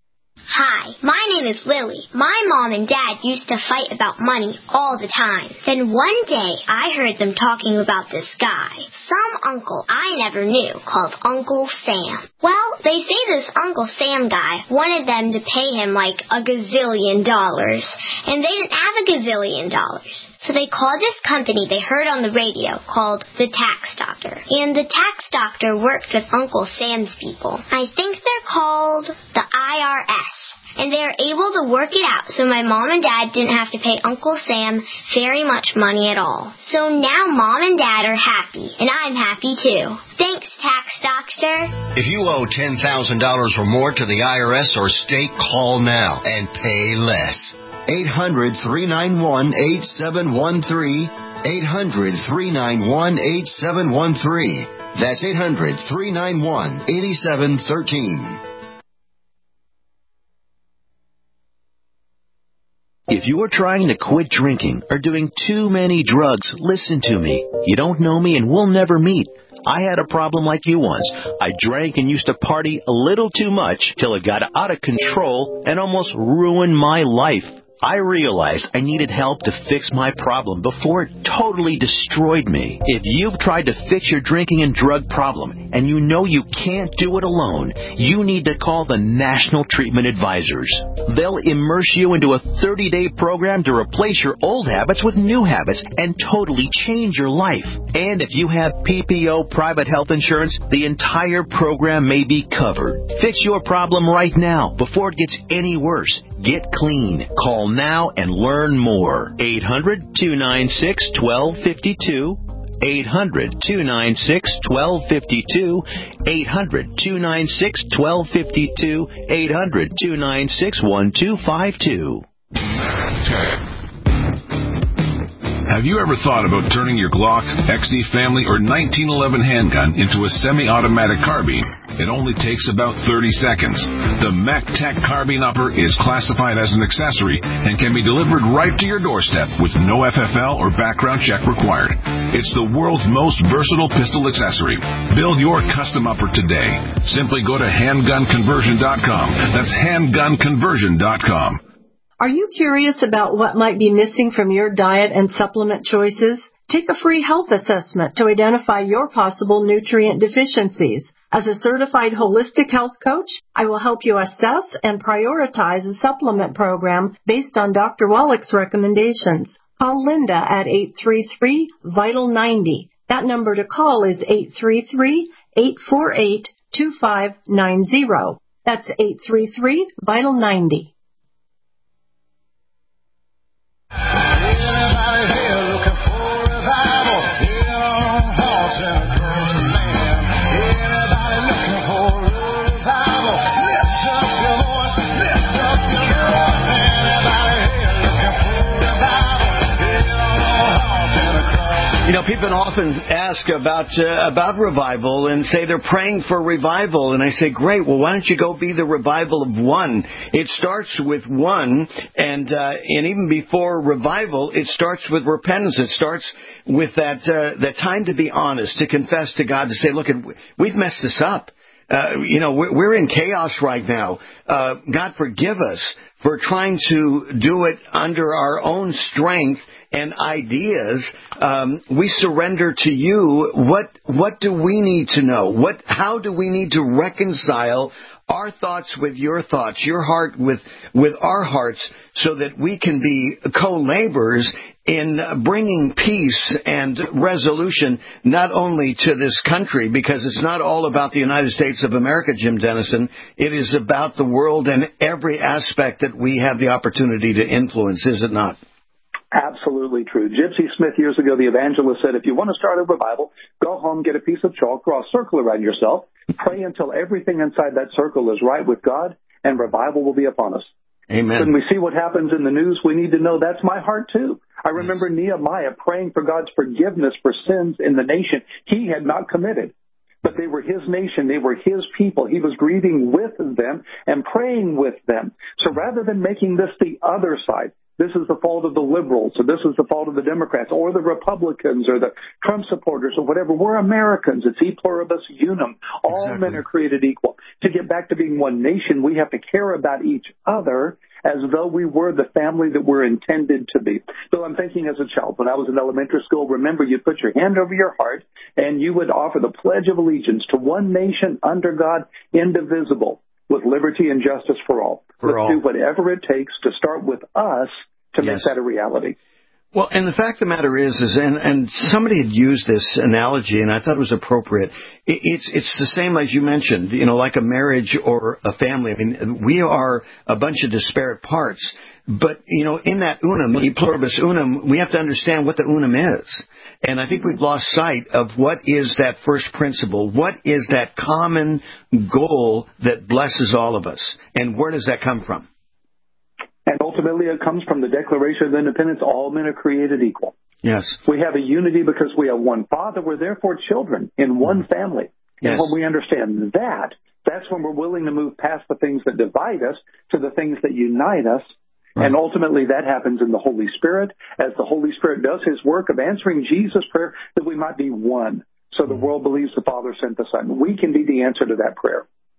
Hi, my name is Lily. My mom and dad used to fight about money all the time. Then one day, I heard them talking about this guy, some uncle I never knew, called Uncle Sam. Well, they say this Uncle Sam guy wanted them to pay him like a gazillion dollars, and they didn't have a gazillion dollars. So they called this company they heard on the radio called the Tax Doctor. And the Tax Doctor worked with Uncle Sam's people. I think they're called the I R S. And they were able to work it out so my mom and dad didn't have to pay Uncle Sam very much money at all. So now mom and dad are happy, and I'm happy too. Thanks, Tax Doctor. If you owe ten thousand dollars or more to the I R S or state, call now and pay less. eight hundred, three nine one, eight seven one three. eight hundred, three nine one, eight seven one three. That's eight hundred, three nine one, eight seven one three. If you are trying to quit drinking or doing too many drugs, listen to me. You don't know me and we'll never meet. I had a problem like you once. I drank and used to party a little too much till it got out of control and almost ruined my life. I realized I needed help to fix my problem before it totally destroyed me. If you've tried to fix your drinking and drug problem and you know you can't do it alone, you need to call the National Treatment Advisors. They'll immerse you into a thirty-day program to replace your old habits with new habits and totally change your life. And if you have P P O private health insurance, the entire program may be covered. Fix your problem right now before it gets any worse. Get clean. Call now and learn more. eight hundred, two nine six, one two five two. eight hundred, two nine six, one two five two. eight hundred, two nine six, one two five two. eight hundred, two nine six, one two five two. Have you ever thought about turning your Glock, X D Family, or nineteen eleven handgun into a semi-automatic carbine? It only takes about thirty seconds. The MacTech Carbine Upper is classified as an accessory and can be delivered right to your doorstep with no F F L or background check required. It's the world's most versatile pistol accessory. Build your custom upper today. Simply go to handgun conversion dot com. That's handgun conversion dot com. Are you curious about what might be missing from your diet and supplement choices? Take a free health assessment to identify your possible nutrient deficiencies. As a certified holistic health coach, I will help you assess and prioritize a supplement program based on Doctor Wallach's recommendations. Call Linda at eight three three, vital ninety. That number to call is eight three three, eight four eight, two five nine zero. That's eight three three, vital ninety. Anybody here looking for revival? Hit on horse and across the land. Anybody looking for revival? Lift up your voice, lift up your voice. Anybody here looking for revival? Hit on horse and across the land. You know, people often ask about uh, about revival and say they're praying for revival, and I say, great, well, why don't you go be the revival of one? It starts with one, and uh, and even before revival, it starts with repentance. It starts with that uh, that time to be honest, to confess to God, to say, look, we've messed this up. Uh, you know, we're, we're in chaos right now. Uh, God, forgive us for trying to do it under our own strength and ideas. Um, we surrender to you. What what do we need to know? What how do we need to reconcile our thoughts with your thoughts, your heart with with our hearts, so that we can be co-laborers in bringing peace and resolution not only to this country, because it's not all about the United States of America, Jim Dennison. It is about the world and every aspect that we have the opportunity to influence, is it not? Absolutely true. Gypsy Smith years ago, the evangelist, said, if you want to start a revival, go home, get a piece of chalk, draw a circle around yourself, pray until everything inside that circle is right with God, and revival will be upon us. Amen. When we see what happens in the news, we need to know that's my heart too. I remember Nehemiah praying for God's forgiveness for sins in the nation he had not committed. But they were his nation. They were his people. He was grieving with them and praying with them. So rather than making this the other side, this is the fault of the liberals, or this is the fault of the Democrats, or the Republicans, or the Trump supporters, or whatever. We're Americans. It's e pluribus unum. All exactly. Men are created equal. To get back to being one nation, we have to care about each other as though we were the family that we're intended to be. So I'm thinking as a child, when I was in elementary school, remember, you'd put your hand over your heart, and you would offer the Pledge of Allegiance to one nation under God, indivisible, with liberty and justice for all. For Let's all. do whatever it takes to start with us to Yes. make that a reality. Well, and the fact of the matter is, is and, and somebody had used this analogy, and I thought it was appropriate. It, it's it's the same as you mentioned, you know, like a marriage or a family. I mean, we are a bunch of disparate parts, but, you know, in that unum, e pluribus unum, we have to understand what the unum is. And I think we've lost sight of what is that first principle, what is that common goal that blesses all of us, and where does that come from? And ultimately, it comes from the Declaration of Independence, all men are created equal. Yes. We have a unity because we have one Father. We're therefore children in one family. Yes. And when we understand that, that's when we're willing to move past the things that divide us to the things that unite us. Right. And ultimately, that happens in the Holy Spirit, as the Holy Spirit does his work of answering Jesus' prayer that we might be one. So the world believes the Father sent the Son. We can be the answer to that prayer.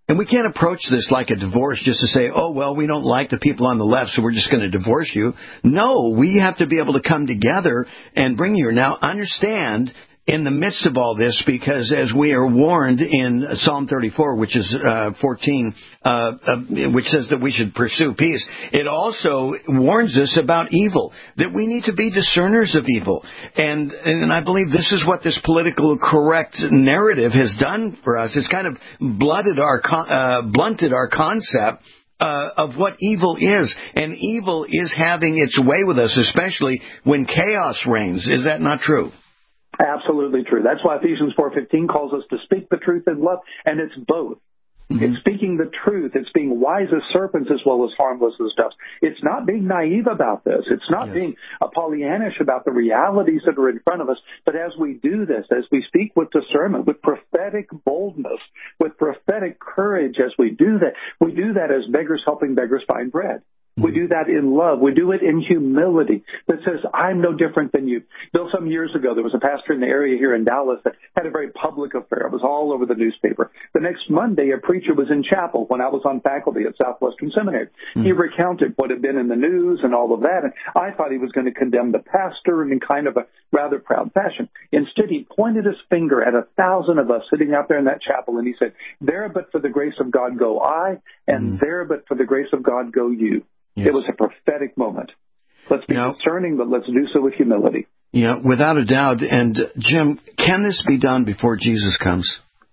And we can't approach this like a divorce just to say, oh, well, we don't like the people on the left, so we're just going to divorce you. No, we have to be able to come together and bring you. Now, understand, in the midst of all this, because as we are warned in Psalm thirty-four, which is uh, fourteen, uh, uh, which says that we should pursue peace, it also warns us about evil, that we need to be discerners of evil. And and I believe this is what this political correct narrative has done for us. It's kind of blunted our, uh, blunted our concept Uh, of what evil is. And evil is having its way with us, especially when chaos reigns. Is that not true? Absolutely true. That's why Ephesians four fifteen calls us to speak the truth in love, and it's both. Mm-hmm. It's speaking the truth. It's being wise as serpents as well as harmless as doves. It's not being naive about this. It's not yes. being a Pollyannish about the realities that are in front of us. But as we do this, as we speak with discernment, with prophetic boldness, with prophetic courage, as we do that, we do that as beggars helping beggars find bread. We do that in love. We do it in humility that says, I'm no different than you. Bill, some years ago, there was a pastor in the area here in Dallas that had a very public affair. It was all over the newspaper. The next Monday, a preacher was in chapel when I was on faculty at Southwestern Seminary. Mm-hmm. He recounted what had been in the news and all of that, and I thought he was going to condemn the pastor in kind of a rather proud fashion. Instead, he pointed his finger at a thousand of us sitting out there in that chapel, and he said, there but for the grace of God go I, and mm-hmm. there but for the grace of God go you. Yes. It was a prophetic moment. Let's be now, discerning, but let's do so with humility. Yeah, without a doubt. And, Jim, can this be done before Jesus comes?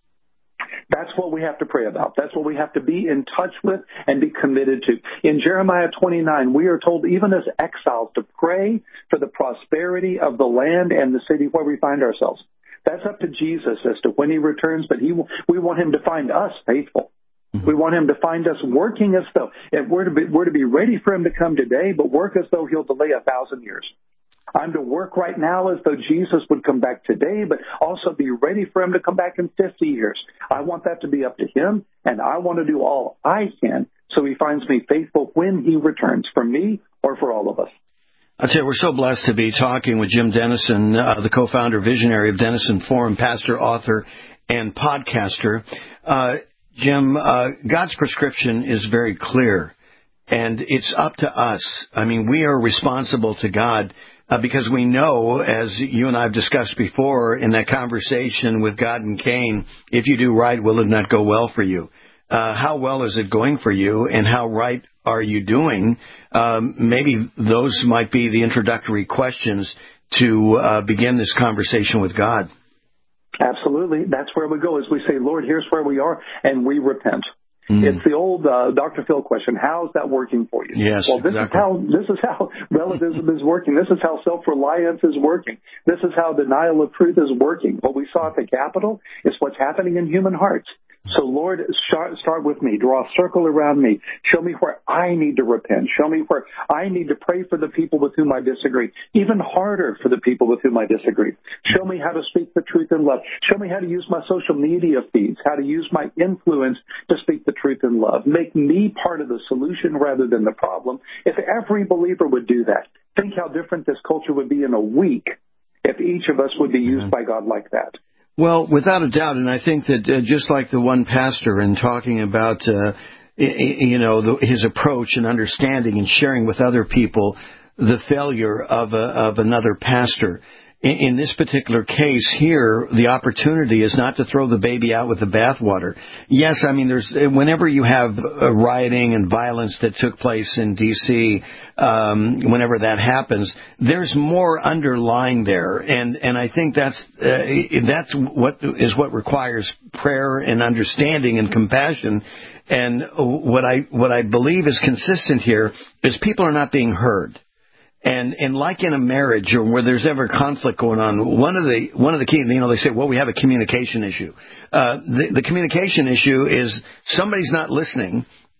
That's what we have to pray about. That's what we have to be in touch with and be committed to. In Jeremiah twenty-nine, we are told, even as exiles, to pray for the prosperity of the land and the city where we find ourselves. That's up to Jesus as to when he returns, but he we want him to find us faithful. We want him to find us working as though, if we're to be, we're to be ready for him to come today, but work as though he'll delay a thousand years. I'm to work right now as though Jesus would come back today, but also be ready for him to come back in fifty years. I want that to be up to him, and I want to do all I can so he finds me faithful when he returns, for me or for all of us. I'll tell you, we're so blessed to be talking with Jim Denison, uh, the co-founder, visionary of Denison Forum, pastor, author, and podcaster. Uh, Jim, uh, God's prescription is very clear, and it's up to us. I mean, we are responsible to God uh, because we know, as you and I have discussed before in that conversation with God and Cain, if you do right, will it not go well for you? Uh, how well is it going for you, and how right are you doing? Um, maybe those might be the introductory questions to uh, begin this conversation with God. Absolutely. That's where we go, as we say, Lord, here's where we are, and we repent. Mm. It's the old uh, Doctor Phil question, how's that working for you? Yes, well, this exactly. is how this is how relativism is working. This is how self-reliance is working. This is how denial of truth is working. What we saw at the Capitol is what's happening in human hearts. So, Lord, start with me. Draw a circle around me. Show me where I need to repent. Show me where I need to pray for the people with whom I disagree. Even harder for the people with whom I disagree. Show me how to speak the truth in love. Show me how to use my social media feeds, how to use my influence to speak the truth in love. Make me part of the solution rather than the problem. If every believer would do that, think how different this culture would be in a week if each of us would be used by God like that. Well, without a doubt, and I think that uh, just like the one pastor in talking about, uh, you know, the, his approach and understanding and sharing with other people the failure of a, of another pastor. In, in this particular case here, the opportunity is not to throw the baby out with the bathwater. Yes, I mean, there's whenever you have uh, rioting and violence that took place in D C, um, whenever that happens, there's more underlying there, and and I think that's uh, that's what is what requires prayer and understanding and compassion. And what I what I believe is consistent here is people are not being heard. And and like in a marriage or where there's ever conflict going on, one of the one of the key, you know, they say, well, we have a communication issue. Uh, the, the communication issue is somebody's not listening,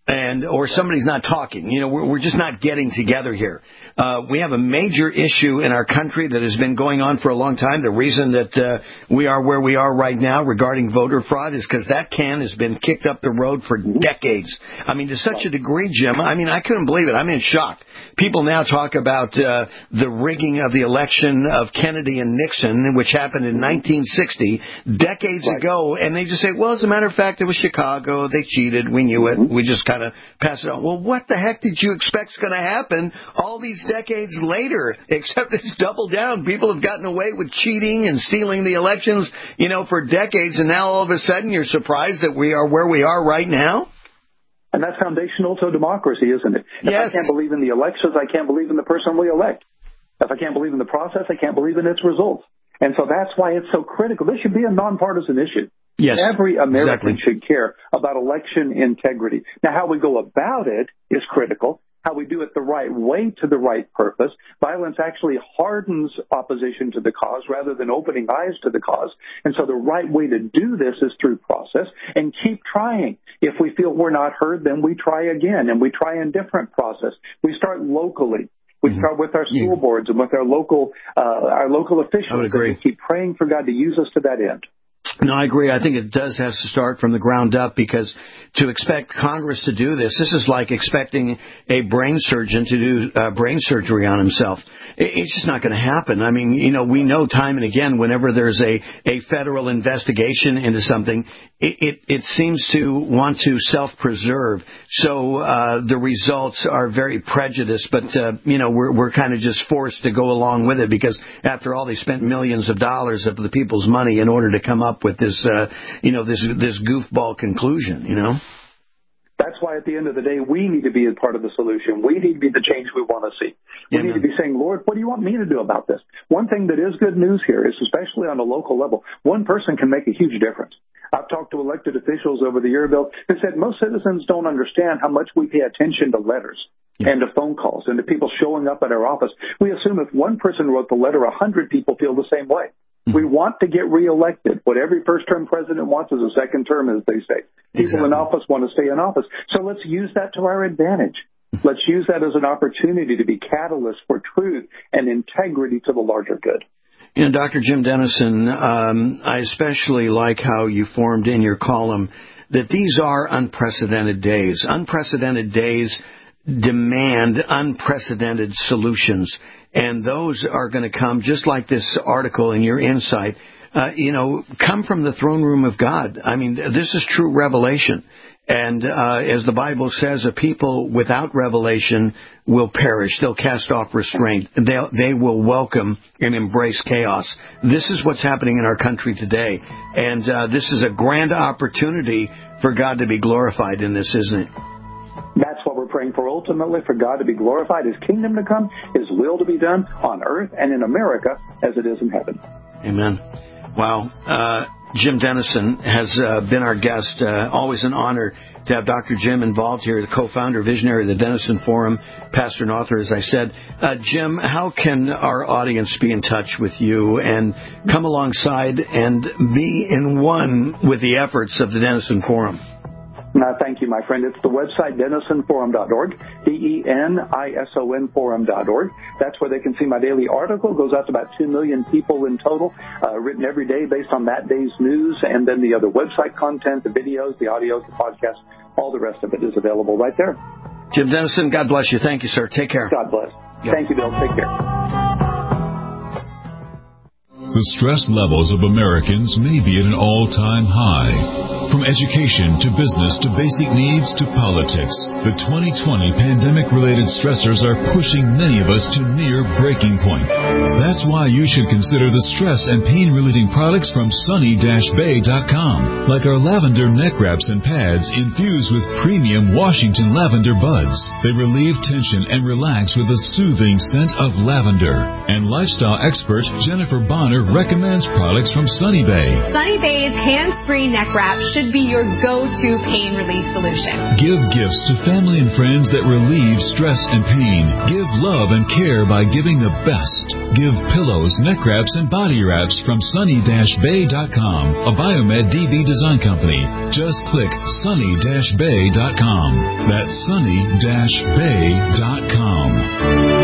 and or somebody's not talking. You know, we're, we're just not getting together here. Uh, we have a major issue in our country that has been going on for a long time. The reason that uh, we are where we are right now regarding voter fraud is because that can has been kicked up the road for decades. I mean, to such a degree, Jim, I mean, I couldn't believe it. I'm in shock. People now talk about uh, the rigging of the election of Kennedy and Nixon, which happened in nineteen sixty, decades right. ago, and they just say, well, as a matter of fact, it was Chicago. They cheated. We knew it. We just kind of pass it on. Well, what the heck did you expect is going to happen all these decades later? Except it's doubled down. People have gotten away with cheating and stealing the elections, you know, for decades, and now all of a sudden you're surprised that we are where we are right now? And that's foundational to democracy, isn't it? If yes. I can't believe in the elections, I can't believe in the person we elect. If I can't believe in the process, I can't believe in its results. And so that's why it's so critical. This should be a nonpartisan issue. Yes, Every American exactly. should care about election integrity. Now, how we go about it is critical. How we do it the right way to the right purpose. Violence actually hardens opposition to the cause rather than opening eyes to the cause. And so the right way to do this is through process and keep trying. If we feel we're not heard, then we try again, and we try in different process. We start locally. We mm-hmm. start with our school yeah. boards and with our local uh, our local officials. I would agree. And we keep praying for God to use us to that end. No, I agree. I think it does have to start from the ground up, because to expect Congress to do this, this is like expecting a brain surgeon to do uh, brain surgery on himself. It's just not going to happen. I mean, you know, we know time and again, whenever there's a, a federal investigation into something, it, it, it seems to want to self-preserve. So uh, the results are very prejudiced, but, uh, you know, we're, we're kind of just forced to go along with it, because after all, they spent millions of dollars of the people's money in order to come up with this, uh, you know, this this goofball conclusion, you know? That's why at the end of the day, we need to be a part of the solution. We need to be the change we want to see. We yeah, need man. to be saying, Lord, what do you want me to do about this? One thing that is good news here is, especially on a local level, one person can make a huge difference. I've talked to elected officials over the year, Bill, who said most citizens don't understand how much we pay attention to letters yeah. and to phone calls and to people showing up at our office. We assume if one person wrote the letter, a hundred people feel the same way. We want to get reelected. What every first-term president wants is a second term, as they say. People exactly. in office want to stay in office. So let's use that to our advantage. Let's use that as an opportunity to be catalysts for truth and integrity to the larger good. You know, Doctor Jim Dennison, um, I especially like how you formed in your column that these are unprecedented days. Unprecedented days demand unprecedented solutions. And those are going to come, just like this article in your insight, uh, you know, come from the throne room of God. I mean, this is true revelation. And uh, as the Bible says, a people without revelation will perish. They'll cast off restraint. They'll, they will welcome and embrace chaos. This is what's happening in our country today. And uh, this is a grand opportunity for God to be glorified in this, isn't it? That's what we're praying for, ultimately, for God to be glorified, His kingdom to come, His will to be done on earth and in America as it is in heaven. Amen. Wow. Uh, Jim Dennison has uh, been our guest. Uh, always an honor to have Doctor Jim involved here, the co-founder, visionary of the Dennison Forum, pastor and author, as I said. Uh, Jim, how can our audience be in touch with you and come alongside and be in one with the efforts of the Dennison Forum? Uh, thank you, my friend. It's the website, Dennison Forum dot org, D E N I S O N Forum dot org. That's where they can see my daily article. It goes out to about two million people in total, uh, written every day based on that day's news, and then the other website content, the videos, the audios, the podcasts, all the rest of it is available right there. Jim Dennison, God bless you. Thank you, sir. Take care. God bless. Yep. Thank you, Bill. Take care. The stress levels of Americans may be at an all-time high. From education to business to basic needs to politics, the twenty twenty pandemic-related stressors are pushing many of us to near breaking point. That's why you should consider the stress and pain-relieving products from sunny dash bay dot com, like our lavender neck wraps and pads infused with premium Washington lavender buds. They relieve tension and relax with a soothing scent of lavender. And lifestyle expert Jennifer Bonner recommends products from Sunny Bay. Sunny Bay's hands-free neck wrap should be your go-to pain relief solution. Give gifts to family and friends that relieve stress and pain. Give love and care by giving the best. Give pillows, neck wraps, and body wraps from sunny dash bay dot com, a Biomed D B design company. Just click sunny dash bay dot com. That's sunny dash bay dot com.